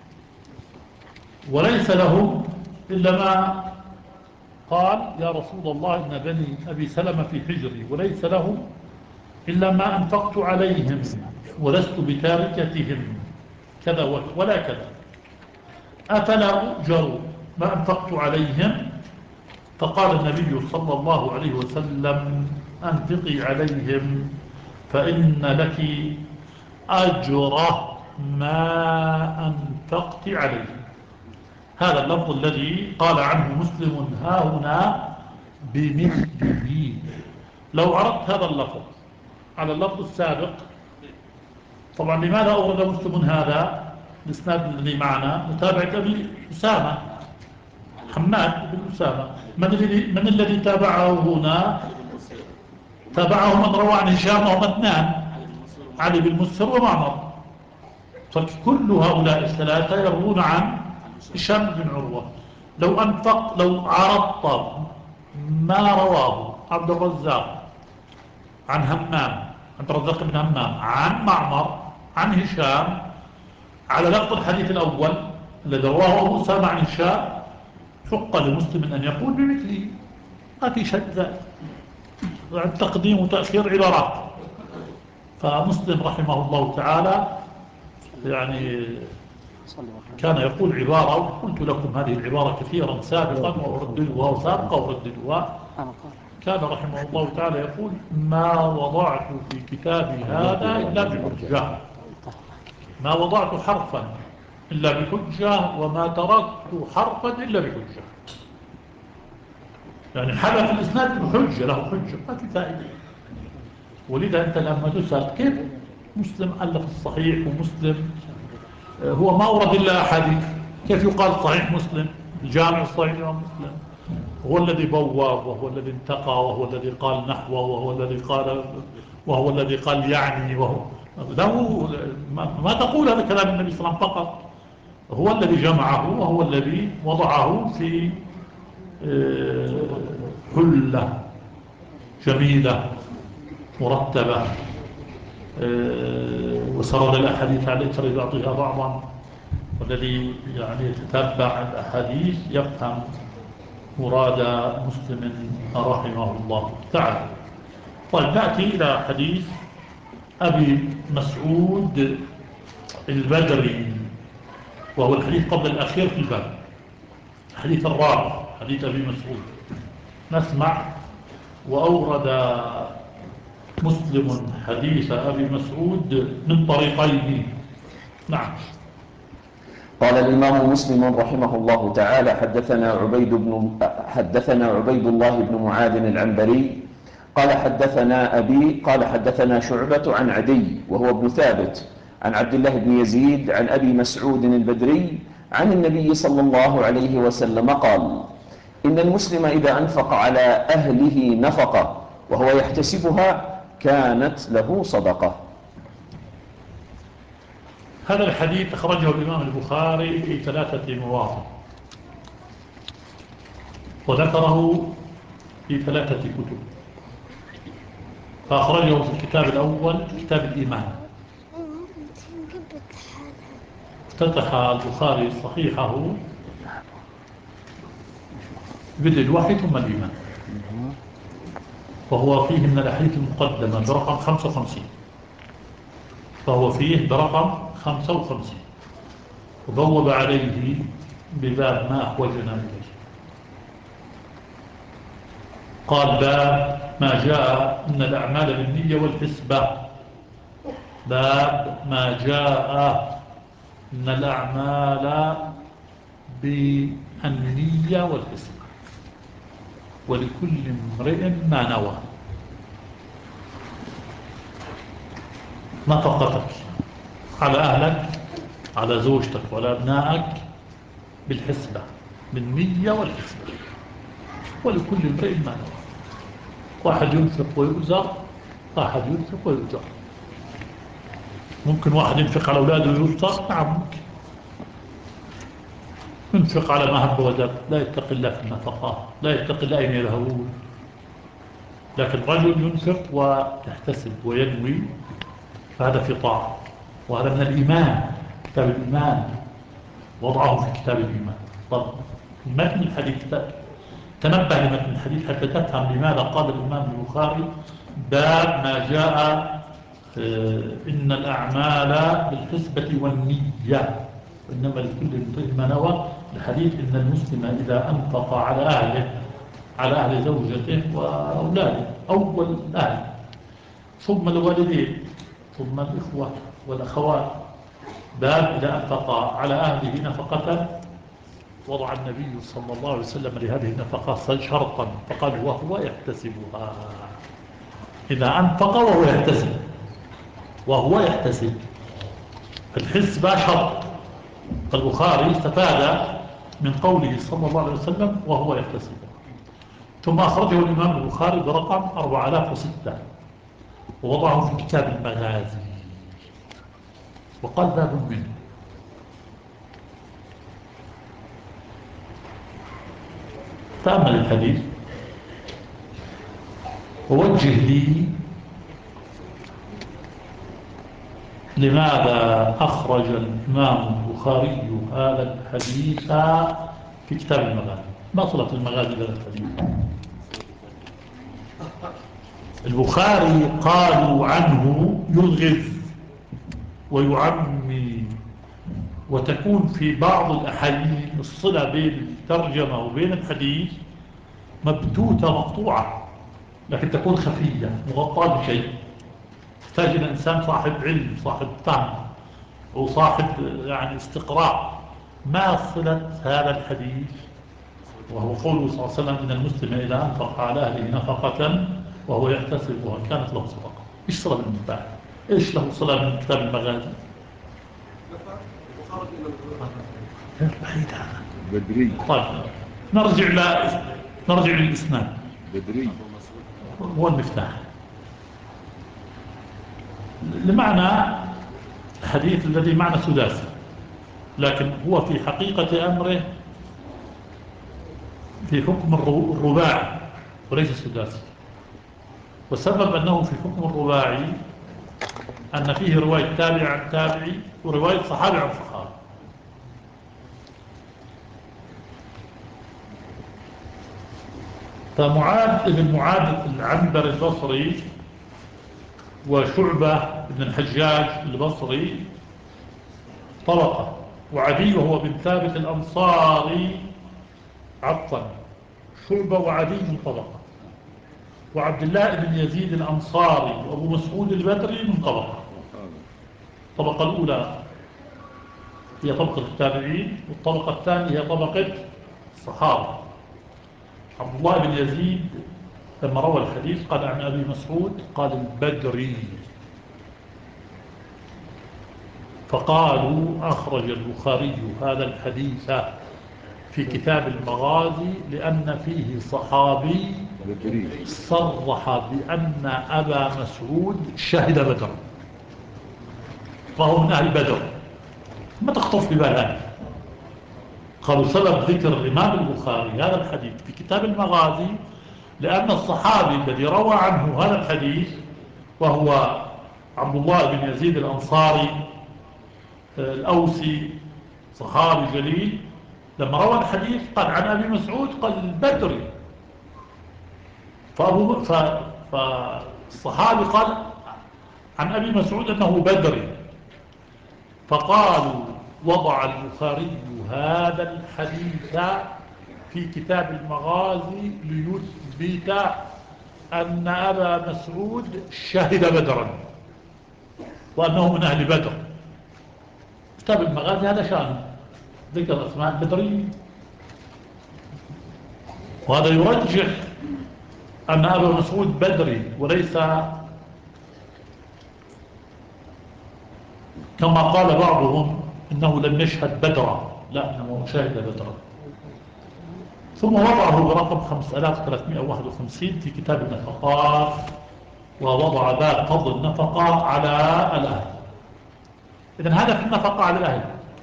وليس لهم إلا ما قال: يا رسول الله، إن بني أبي سلمة في حجري وليس لهم إلا ما أنفقت عليهم ولست بتاركتهم كذا ولا كذا، أفلا أؤجر ما أنفقت عليهم؟ فقال النبي صلى الله عليه وسلم: أنفقي عليهم فإن لك أجر ما أنفقت عليهم. هذا اللفظ الذي قال عنه مسلم ها هنا بمثله. لو عرضت هذا اللفظ على اللفظ السابق، طبعا لماذا أورد مسلم هذا الإسناد الذي معنا؟ متابعة أبي أسامة، حماد بن أسامة. من الذي من الذي تابعه هنا؟ تابعه من روى عن هشام وهم اثنان: علي بن مسهر ومعمر. فكل هؤلاء الثلاثة يروون عن هشام بن عروة. لو أنفق لو عرضت ما رواه عبد الرزاق عن همام، عبد الرزاق بن همام، عن معمر، عن هشام، على لفظ الحديث الأول الذي رواه أبو أسامة عن هشام، حق لمسلم أن يقول بمثله. ما في شك ذلك، عن تقديم وتأخير عبارات. فمسلم رحمه الله تعالى يعني كان يقول عبارة، وقلت لكم هذه العبارة كثيرا سابقا وأرددها وسابقا وأرددها. كان رحمه الله تعالى يقول: ما وضعت في كتابي هذا إلا بحجة، ما وضعت حرفا إلا بحجة، وما تركت حرفا إلا بحجة. يعني حلف الإسناد بحجة، له حجة، ما في فائدة. ولذا أنت لما تسأل كيف مسلم ألف الصحيح ومسلم هو ما ورد إلا أحاديث، كيف يقال صحيح مسلم؟ الجامع الصحيح مسلم هو الذي بواب، وهو الذي انتقى، وهو الذي قال نحوه، وهو الذي قال وهو الذي قال يعني، وهو له ما, ما تقول هذا كلام النبي صلى الله عليه وسلم فقط، هو الذي جمعه وهو الذي وضعه في حلة جميلة مرتبة، وسرد الأحاديث على إثر بعضها بعضا. والذي يعني يتتبع الأحاديث يفهم مراد مسلم رحمه الله تعالى. طيب، نأتي إلى حديث أبي مسعود البدري، وهو الحديث قبل الأخير في الباب، الحديث الرابع، حديث أبي مسعود. نسمع. وأورد مسلم حديث أبي مسعود من طريقين. نعم. قال الإمام مسلم رحمه الله تعالى: حدثنا عبيد بن حدثنا عبيد الله بن معاذ العنبري قال حدثنا أبي قال حدثنا شعبة عن عدي وهو ابن ثابت عن عبد الله بن يزيد عن أبي مسعود البدري عن النبي صلى الله عليه وسلم قال: إن المسلم إذا أنفق على أهله نفقة وهو يحتسبها كانت له صدقة. هذا الحديث أخرجه الإمام البخاري في ثلاثة مواضع، وذكره في ثلاثة كتب. فأخرجه في الكتاب الأول، كتاب الإيمان. افتتح البخاري صحيحه بدء الوحي ثم الإيمان، وهو فيه من الأحاديث المقدمة برقم خمسة وخمسين، فهو فيه برقم خمسة وخمسين، وبوب عليه بباب ما أحوجنا إليه. قال: باب ما جاء من الأعمال بالنية والحسبة. باب ما جاء من الأعمال بالنية والحسبة، ولكل امرئ ما نوى. نفقتك على أهلك، على زوجتك وعلى أبنائك بالحسبة، بالنية والحسبة، ولكل امرئ ما نوى. واحد ينفق ويؤزر، واحد ينفق ويؤزر. ممكن واحد ينفق على أولاده ويؤزر، نعم ممكن. ينفق على ما هب ودب، لا يتقي الله في النفقات، لا يتقي الله أين يذهبون. لكن رجل ينفق ويحتسب وينوي، فهذا في طاعة، وهذا من الإيمان. كتاب الإيمان وضعه في كتاب الإيمان. طب متن الحديث، تنبه لمتن الحديث حتى تفهم لماذا قال الإمام البخاري باب ما جاء إن الأعمال بالحسبة والنية وإنما لكل امرئ ما نوى. الحديث إن المسلم إذا أنفق على أهله، على أهل زوجته وأولاده، أول الأهل ثم الوالدين ثم الإخوة والأخوات، باب إذا أنفق على أهله نفقة وضع النبي صلى الله عليه وسلم لهذه النفقة شرطا فقال وهو يحتسبها. إذا أنفق وهو يحتسب، وهو يحتسب الحسبة شرط. البخاري استفاد من قوله صلى الله عليه وسلم وهو يحتسب. ثم أخرجه الإمام البخاري برقم أربعة آلاف وستة ووضعه في كتاب المغازي وقال باب منه. تأمل الحديث ووجه لي لماذا أخرج الإمام البخاري هذا الحديث في كتاب المغازي. ما صلة المغازي هذا الحديث؟ البخاري قالوا عنه يلغز ويعمي، وتكون في بعض الأحاديث الصلة بين الترجمة وبين الحديث مبتوتة مقطوعة، لكن تكون خفية مغطاة بشيء. تحتاج إلى إنسان صاحب علم، صاحب فهم، وصاحب يعني استقراء. ما صلة هذا الحديث وهو قوله صلى الله عليه وسلم إن المسلم إذا أنفق على أهله نفقة وهو يحتسبها كانت له صدقة؟ إيش صلة بالمنفعة؟ إيش له صلة من كتاب المغازي؟ بعيد هذا بدري. طيب نرجع ل نرجع للإسناد. بدري هو المفتاح لمعنى الحديث الذي معنى ثلاثي، لكن هو في حقيقة أمره في حكم الرباعي وليس السداسي. والسبب أنه في حكم الرباعي أن فيه رواية تابع عن تابعي ورواية صحابي عن صحابي. فمعاذ بن معاذ العنبر البصري وشعبة بن الحجاج البصري طبقة، وعدي وهو بن ثابت الأنصاري عطا. شعبة وعدي طبقة، وعبد الله بن يزيد الأنصاري وأبو مسعود البدري من طبقة. الطبقة الأولى هي طبقة التابعين، والطبقة الثانية هي طبقة الصحابة. عبد الله بن يزيد لما روى الحديث قال عن أبي مسعود قال البدري، فقالوا أخرج البخاري هذا الحديث في كتاب المغازي لأن فيه صحابي صرح بأن أبا مسعود شهد بدر وهو من أهل بدر. ما تخطف ببالها. قالوا سبب ذكر الإمام البخاري هذا الحديث في كتاب المغازي لأن الصحابي الذي روى عنه هذا الحديث وهو عبد الله بن يزيد الأنصاري الأوسي صحابي جليل، لما روى الحديث قال عن أبي مسعود قال البدري. فأبو ف... فالصحابي قال عن أبي مسعود أنه بدري، فقالوا وضع البخاري هذا الحديث في كتاب المغازي ليثبت أن أبا مسعود شهد بدرا وأنه من أهل بدر. كتاب المغازي هذا شأنه ذكر أسماء البدريين، وهذا يرجح أن أبا مسعود بدري وليس كما قال بعضهم إنه لم يشهد بدرا، لا إنه شهد بدرا. ثم وضعه برقم خمسة آلاف وثلاثمائة وواحد وخمسين في كتاب النفقات، ووضع باب فضل النفقة على الأهل. إذن هذا في النفقة على الأهل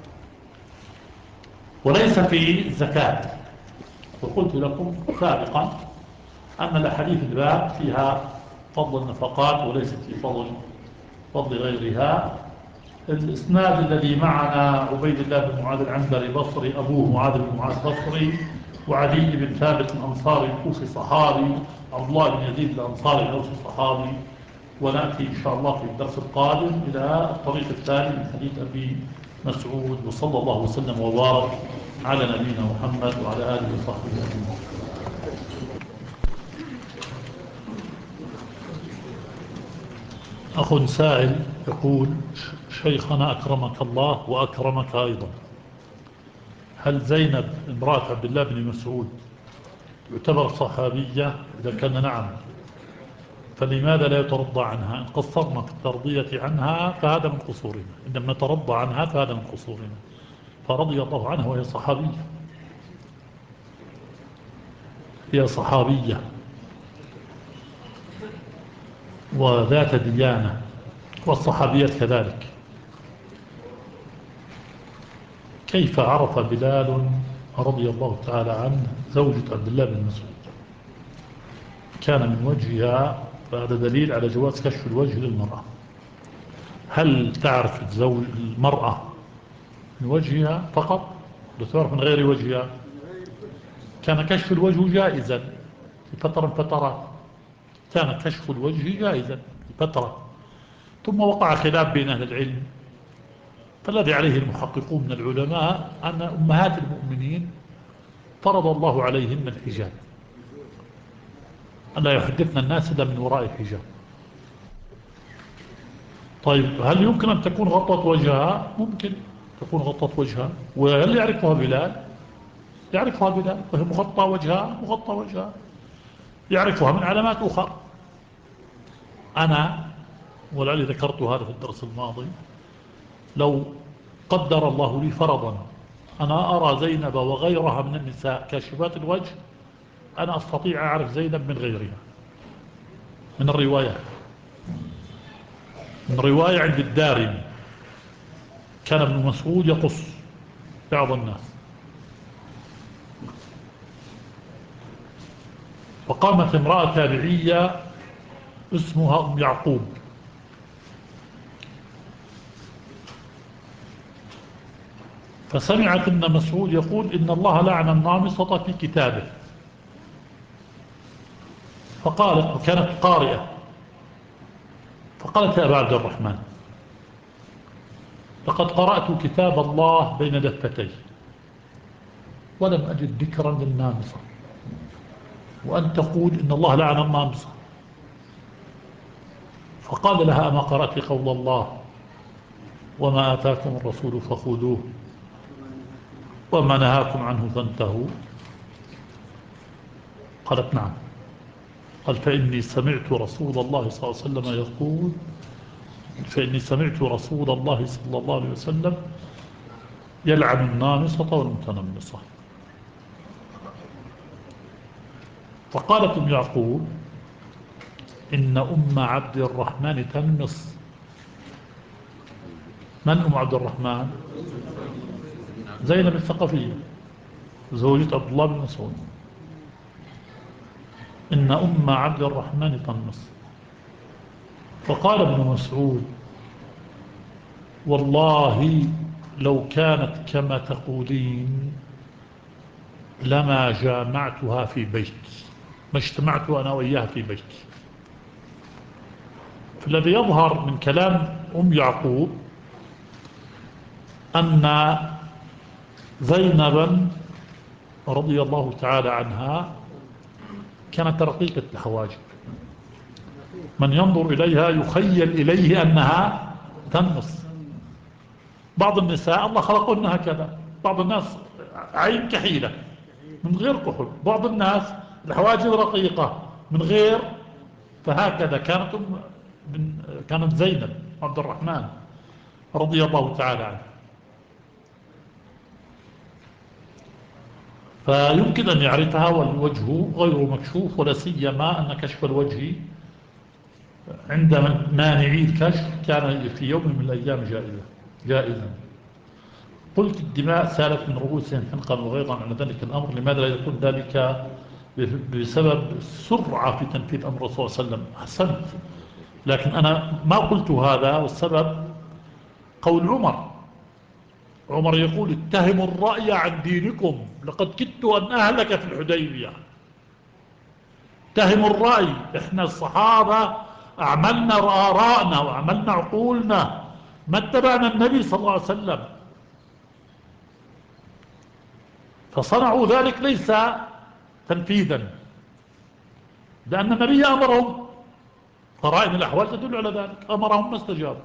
وليس في الزكاة. وقلت لكم سابقا أن الأحاديث الباب فيها فضل النفقات وليست في فضل فضل غيرها. الإسناد الذي معنا عبيد الله بن معاذ العنبري بصري، أبوه معاذ بن معاذ بصري، وعلي بن ثابت الأنصاري الكوفي صحابي، عبد الله بن يزيد الأنصاري الأوسي صحابي. ونأتي إن شاء الله في الدرس القادم إلى الطريق الثاني من حديث أبي مسعود. وصلى الله وسلم وبارك على نبينا محمد وعلى آله وصحبه أجمعين. أخ سائل يقول: شيخنا أكرمك الله وأكرمك أيضا، هل زينب امرأة عبد الله بن مسعود يعتبر صحابية؟ إذا كان نعم فلماذا لا يترضى عنها؟ إن قصرنا في الترضية عنها فهذا من قصورنا، إن لم نترضى عنها فهذا من قصورنا. فرضي الله عنها وهي صحابية، هي صحابية وذات ديانة، والصحابيات كذلك. كيف عرف بلال رضي الله تعالى عنه زوجة عبد الله بن مسعود؟ كان من وجهها، فهذا دليل على جواز كشف الوجه للمرأة. هل تعرف الزوج المرأة من وجهها فقط؟ لو تعرف من غير وجهها كان كشف الوجه جائزا في فترة من فترات، كان كشف الوجه جائزا في فترة، ثم وقع خلاف بين أهل العلم. فالذي عليه المحققون من العلماء أن أمهات المؤمنين فرض الله عليهن الحجاب، أن لا يحدثن الناس إلا من وراء الحجاب. طيب هل يمكن أن تكون غطت وجهها؟ ممكن تكون غطت وجهها. وهل يعرفها بلال؟ يعرفها بلال وهي مغطى وجهها، مغطى وجهها، يعرفها من علامات أخرى. أنا ولعلي ذكرت هذا في الدرس الماضي، لو قدر الله لي فرضا أنا أرى زينب وغيرها من النساء كاشفات الوجه، أنا أستطيع أعرف زينب من غيرها من الروايات. من رواية عند الدارمي كان ابن مسعود يقص بعض الناس، فقامت امرأة تابعية اسمها أم يعقوب، فسمعت ابن مسعود يقول: إن الله لعن النامصة في كتابه. فقالت، وكانت قارئة، فقالت: يا أبا عبد الرحمن، لقد قرأت كتاب الله بين دفتي ولم أجد ذكرا للنامصة، وأن تقول إن الله لعن النامصة. فقال لها: أما قرأت قول الله: وما آتاكم الرسول فخذوه وما نهاكم عنه فانتهوا؟ قالت: نعم. قال: فإني سمعت رسول الله صلى الله عليه وسلم يقول فإني سمعت رسول الله صلى الله عليه وسلم يلعن النامصة والمتنمصة. فقالت ام يعقوب: إن أم عبد الرحمن تنمص. من أم عبد الرحمن؟ زينب الثقفية زوجة عبد الله بن مسعود. إن أم عبد الرحمن تنمص. فقال ابن مسعود: والله لو كانت كما تقولين لما جامعتها في بيتي، ما اجتمعت أنا وإياها في بيتي. فالذي يظهر من كلام أم يعقوب أن زينبا رضي الله تعالى عنها كانت رقيقة الحواجب، من ينظر إليها يخيل إليه أنها تنمص. بعض النساء الله خلقهن هكذا، بعض الناس عين كحيلة من غير كحل، بعض الناس الحواجب رقيقة من غير. فهكذا كانت من كانت زينب عبد الرحمن رضي الله تعالى عنه. فيمكن أن يعرفها والوجه غير مكشوف، ولا سيما أن كشف الوجه عند مانعي الكشف كان في يوم من الأيام جائزا جائزا قلت الدماء سالت من رؤوسهم حنقا وغيظا على ذلك الأمر، لماذا لا يكون ذلك بسبب السرعة في تنفيذ أمر الرسول صلى الله عليه وسلم؟ أحسنت، لكن أنا ما قلت هذا، والسبب قول عمر. عمر يقول: اتهموا الرأي عن دينكم، لقد كدت أن أهلك في الحديبية. اتهموا الرأي، احنا الصحابة أعملنا آراءنا وعملنا عقولنا، ما اتبعنا النبي صلى الله عليه وسلم. فصنعوا ذلك ليس تنفيذا، لأن النبي أمرهم، قرائن الأحوال تدل على ذلك، أمرهم ما استجابوا،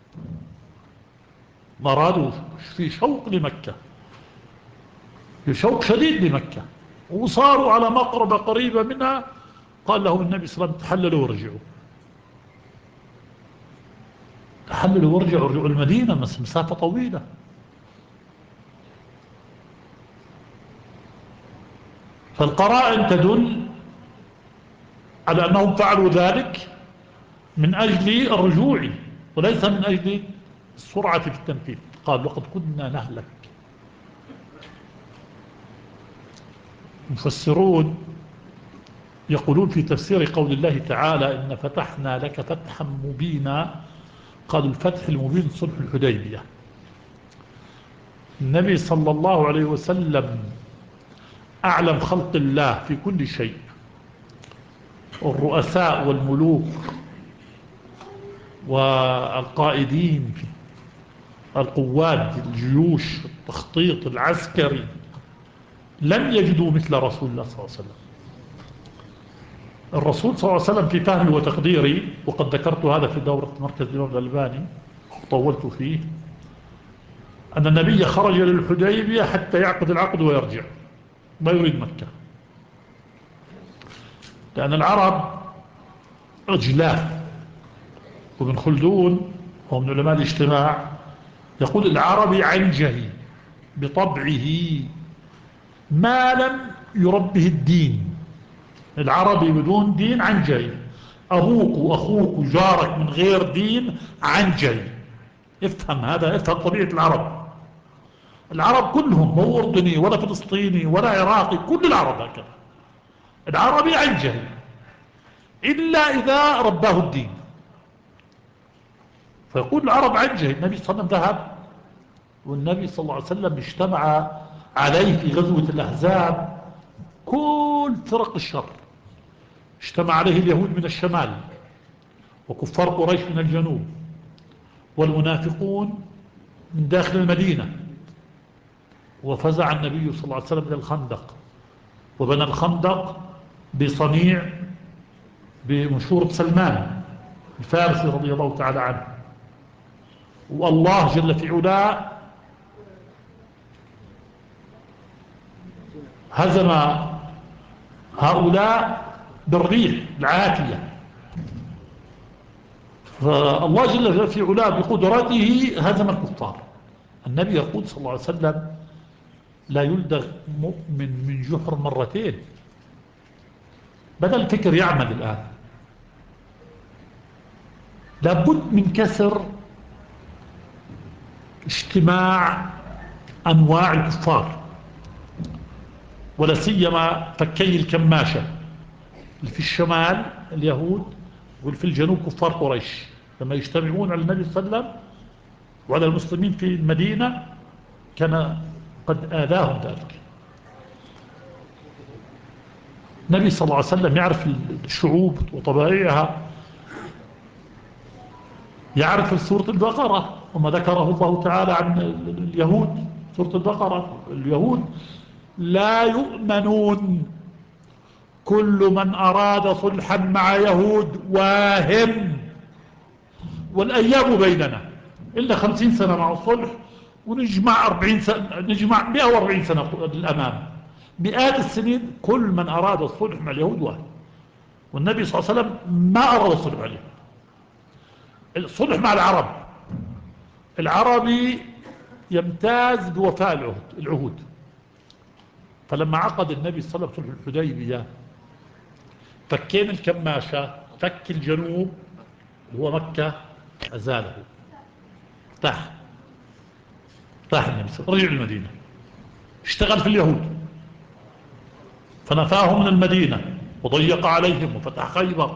مرادوا في شوق لمكة، في شوق شديد لمكة، وصاروا على مقربة قريبة منها، قال لهم النبي صلى الله عليه وسلم: تحللوا وارجعوا، تحللوا وارجعوا، ارجعوا المدينة، مسافة طويلة. فالقرائن تدل على أنهم فعلوا ذلك من أجل الرجوع، وليس من أجل السرعة في التنفيذ. قال: لقد كنا نهلك. مفسرون يقولون في تفسير قول الله تعالى: إن فتحنا لك فتحا مبينا، قالوا الفتح المبين صلح الحديبية. النبي صلى الله عليه وسلم أعلم خلق الله في كل شيء، الرؤساء والملوك والقائدين، القوات، الجيوش، التخطيط العسكري، لم يجدوا مثل رسول الله صلى الله عليه وسلم. الرسول صلى الله عليه وسلم في فهمي وتقديري، وقد ذكرت هذا في دورة مركز الإمام الألباني وطولت فيه، أن النبي خرج للحديبية حتى يعقد العقد ويرجع، ما يريد مكة، لأن العرب أجلاف. وابن خلدون وهو من علماء الاجتماع يقول: العربي عنجهي بطبعه ما لم يربه الدين. العربي بدون دين عنجهي، أبوك وأخوك وجارك من غير دين عنجهي. افهم هذا، افهم طبيعة العرب. العرب كلهم، مو أردني ولا فلسطيني ولا عراقي، كل العرب هكذا. العربي عنجهي إلا إذا رباه الدين. فيقول العرب عنجهي. النبي صلى الله عليه وسلم ذهب، والنبي صلى الله عليه وسلم اجتمع عليه في غزوة الأحزاب كل فرق الشر، اجتمع عليه اليهود من الشمال، وكفار قريش من الجنوب، والمنافقون من داخل المدينة. وفزع النبي صلى الله عليه وسلم إلى الخندق، وبنى الخندق بصنيع بمشورة سلمان الفارسي رضي الله تعالى عنه. والله جل في علاه هزم هؤلاء بالريح العاتية. فالله جل في علاه بقدرته هزم الكفار. النبي يقول صلى الله عليه وسلم: لا يلدغ مؤمن من جحر مرتين. بدل الفكر يعمل الآن، لابد من كسر اجتماع أنواع الكفار، ولا سيما فكي الكماشة، اللي في الشمال اليهود، واللي في الجنوب كفار قريش، لما يجتمعون على النبي صلى الله عليه وسلم وعلى المسلمين في المدينة كان قد آذاهم ذلك. النبي صلى الله عليه وسلم يعرف الشعوب وطبائعها، يعرف سورة البقرة وما ذكره الله تعالى عن اليهود. سورة البقرة: اليهود لا يؤمنون، كل من أراد صلحا مع يهود واهم، والأيام بيننا إلا خمسين سنة مع الصلح، ونجمع أربعين سنة، نجمع مئة وأربعين سنة للأمام، مئات السنين. كل من أراد الصلح مع اليهود واهم. والنبي صلى الله عليه وسلم ما أراد الصلح مع اليهود، الصلح مع العرب. العربي يمتاز بوفاء العهود العهود فلما عقد النبي صلى الله عليه وسلم صلح الحديبية فكين الكماشة، فك الجنوب اللي هو مكة أزاله، ارتاح ارتاح النبي صلى الله عليه وسلم، رجع المدينة، اشتغل في اليهود فنفاهم من المدينة وضيق عليهم وفتح خيبر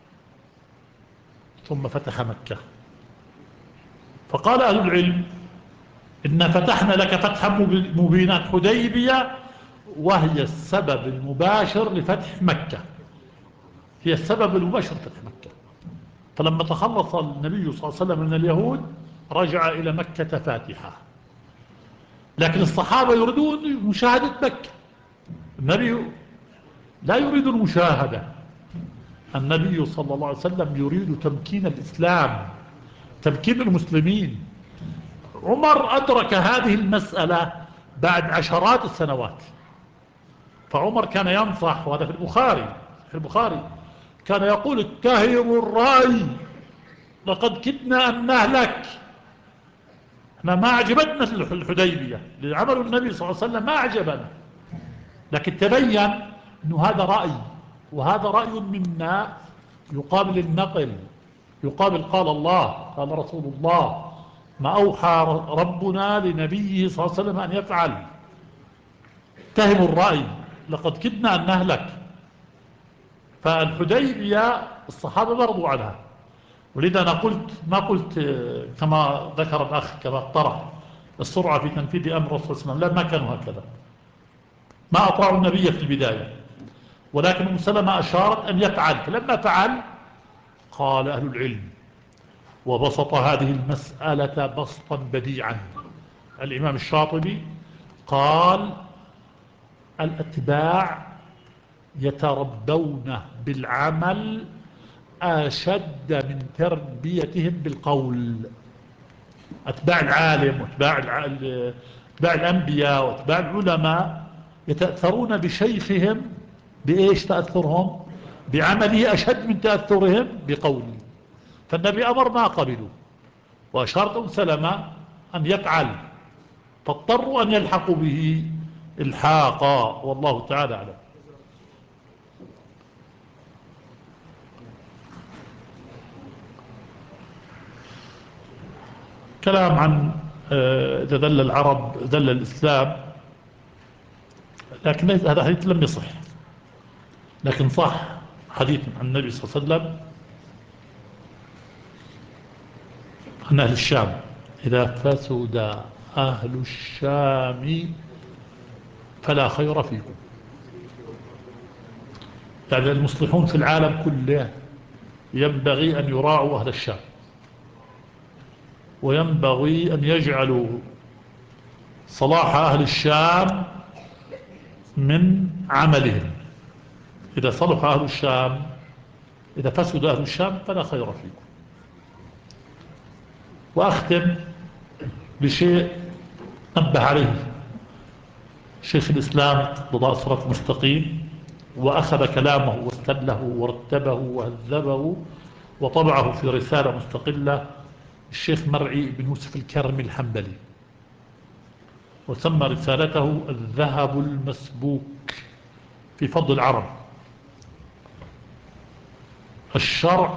ثم فتح مكة. فقال أهل العلم إن فتحنا لك فتحا مبينا حديبية وهي السبب المباشر لفتح مكة، هي السبب المباشر لفتح مكة. فلما تخلص النبي صلى الله عليه وسلم من اليهود رجع إلى مكة فاتحة، لكن الصحابة يريدون مشاهدة مكة، النبي لا يريد المشاهدة، النبي صلى الله عليه وسلم يريد تمكين الإسلام، تمكين المسلمين. عمر أدرك هذه المسألة بعد عشرات السنوات، فعمر كان ينصح، وهذا في البخاري في البخاري كان يقول اتهموا الرأي لقد كدنا أن نهلك. احنا ما عجبتنا الحديبية اللي عمله النبي صلى الله عليه وسلم، ما عجبنا، لكن تبين أنه هذا رأي، وهذا رأي منا يقابل النقل، يقابل قال الله قال رسول الله، ما أوحى ربنا لنبيه صلى الله عليه وسلم أن يفعل. اتهموا الرأي لقد كدنا أن نهلك. فالحديبية الصحابة برضوا عنها، ولذا أنا قلت ما قلت كما ذكر الأخ كما اقترح السرعة في تنفيذ أمر الرسول صلى الله عليه وسلم، لا ما كانوا هكذا، ما أطاعوا النبي في البداية، ولكن أم سلمة أشارت أن يفعل، فلما فعل قال أهل العلم وبسط هذه المسألة بسطا بديعا. الإمام الشاطبي قال الأتباع يتربون بالعمل أشد من تربيتهم بالقول. أتباع العالم وأتباع أتباع الأنبياء وأتباع العلماء يتأثرون بشيخهم بإيش تأثرهم؟ بعمله أشد من تأثرهم بقوله. فالنبي أمر ما قبلوا، وأشارت أم سلمة أن يفعل، فاضطروا أن يلحقوا به الحاقا، والله تعالى أعلم. كلام عن إذا ذل العرب ذل الإسلام، لكن هذا حديث لم يصح، لكن صح حديث عن النبي صلى الله عليه وسلم عن أهل الشام إذا فسد أهل الشام فلا خير فيكم. يعني المصلحون في العالم كله ينبغي أن يراعوا أهل الشام، وينبغي أن يجعلوا صلاح أهل الشام من عملهم. إذا صلح أهل الشام، إذا فسد أهل الشام فلا خير فيكم. وأختم بشيء نبه عليه شيخ الإسلام ضد صراط مستقيم، وأخذ كلامه واستله ورتبه وهذبه وطبعه في رسالة مستقلة الشيخ مرعي بن يوسف الكرمي الحنبلي، وسمى رسالته الذهب المسبوك في فضل العرب. الشرع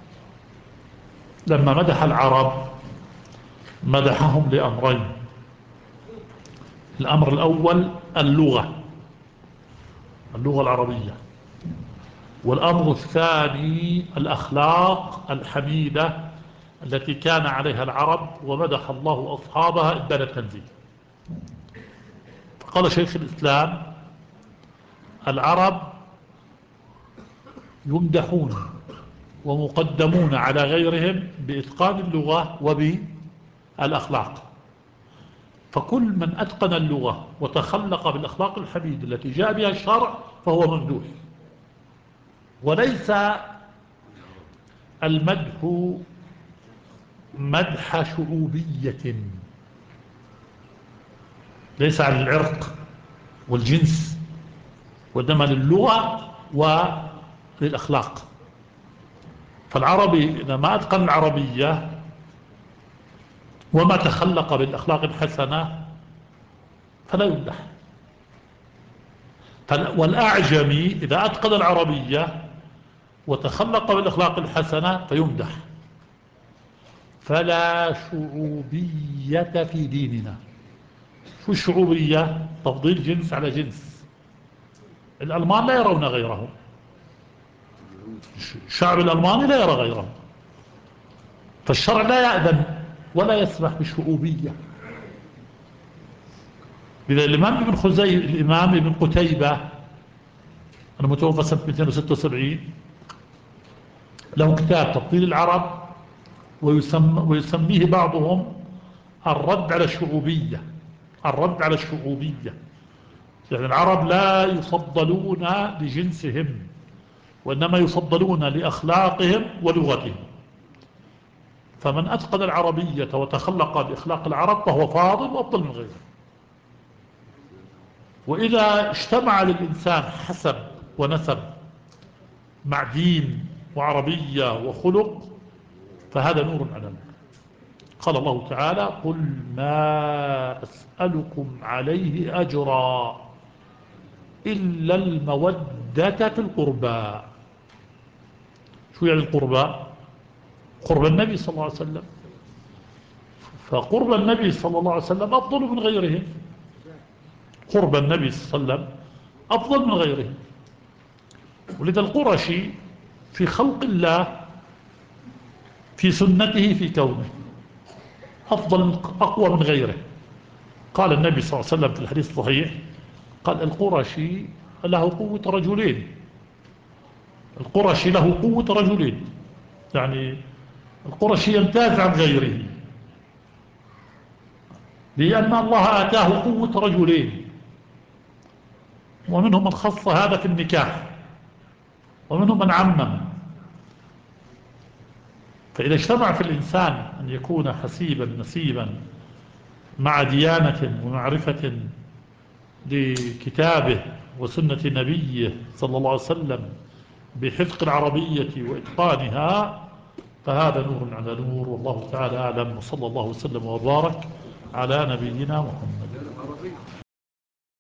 لما مدح العرب مدحهم لأمرين: الأمر الأول اللغة اللغة العربية، والأمر الثاني الأخلاق الحميدة التي كان عليها العرب، ومدح الله أصحابها إبان التنزيل. فقال شيخ الإسلام العرب يمدحون ومقدمون على غيرهم بإتقان اللغة وبالأخلاق، فكل من أتقن اللغة وتخلق بالأخلاق الحميدة التي جاء بها الشرع فهو ممدوح. وليس المدح مدح شعوبية، ليس على العرق والجنس، وإنما للغة وللأخلاق. فالعربي إذا ما أتقن العربية وما تخلق بالأخلاق الحسنة فلا يمدح. والأعجمي إذا أتقن العربية وتخلق بالأخلاق الحسنة فيمدح. فلا شعوبية في ديننا. شو الشعوبية؟ تفضيل جنس على جنس. الألمان لا يرون غيرهم، الشعب الألماني لا يرى غيرهم، فالشرع لا يأذن ولا يسمح بشعوبية. لذا الإمام ابن خزي الإمام ابن قتيبة المتوفى سنة مئتين وستة وسبعين له كتاب تفضيل العرب، ويسمى ويسميه بعضهم الرد على الشعوبية. الرد على الشعوبية يعني العرب لا يفضلون لجنسهم، وإنما يفضلون لأخلاقهم ولغتهم. فمن أتقن العربية وتخلق بإخلاق العرب فهو فاضل وأفضل من غيره. وإذا اجتمع للإنسان حسب ونسب مع دين وعربية وخلق فهذا نور على نور. قال الله تعالى: قل ما أسألكم عليه أجرا إلا المودة في القربى. شو يعني القربى؟ قرب النبي صلى الله عليه وسلم، فقرب النبي صلى الله عليه وسلم أفضل من غيره. قرب النبي صلى الله عليه وسلم أفضل من غيره. ولذا القرشي في خلق الله، في سنته، في كونه أفضل أقوى من غيره. قال النبي صلى الله عليه وسلم في الحديث الصحيح، قال: القرشي له قوة رجلين. القرشي له قوة رجلين، يعني القرشي يمتاز عن غيره لأن الله آتاه قوة رجلين. ومنهم من خص هذا في النكاح، ومنهم من عمم. فإذا اجتمع في الإنسان أن يكون حسيبا نسيبا مع ديانة ومعرفة لكتابه وسنة نبيه صلى الله عليه وسلم بحفظ العربية وإتقانها فهذا نور على نور. والله تعالى أعلم، وصلى الله وسلم وبارك على نبينا محمد.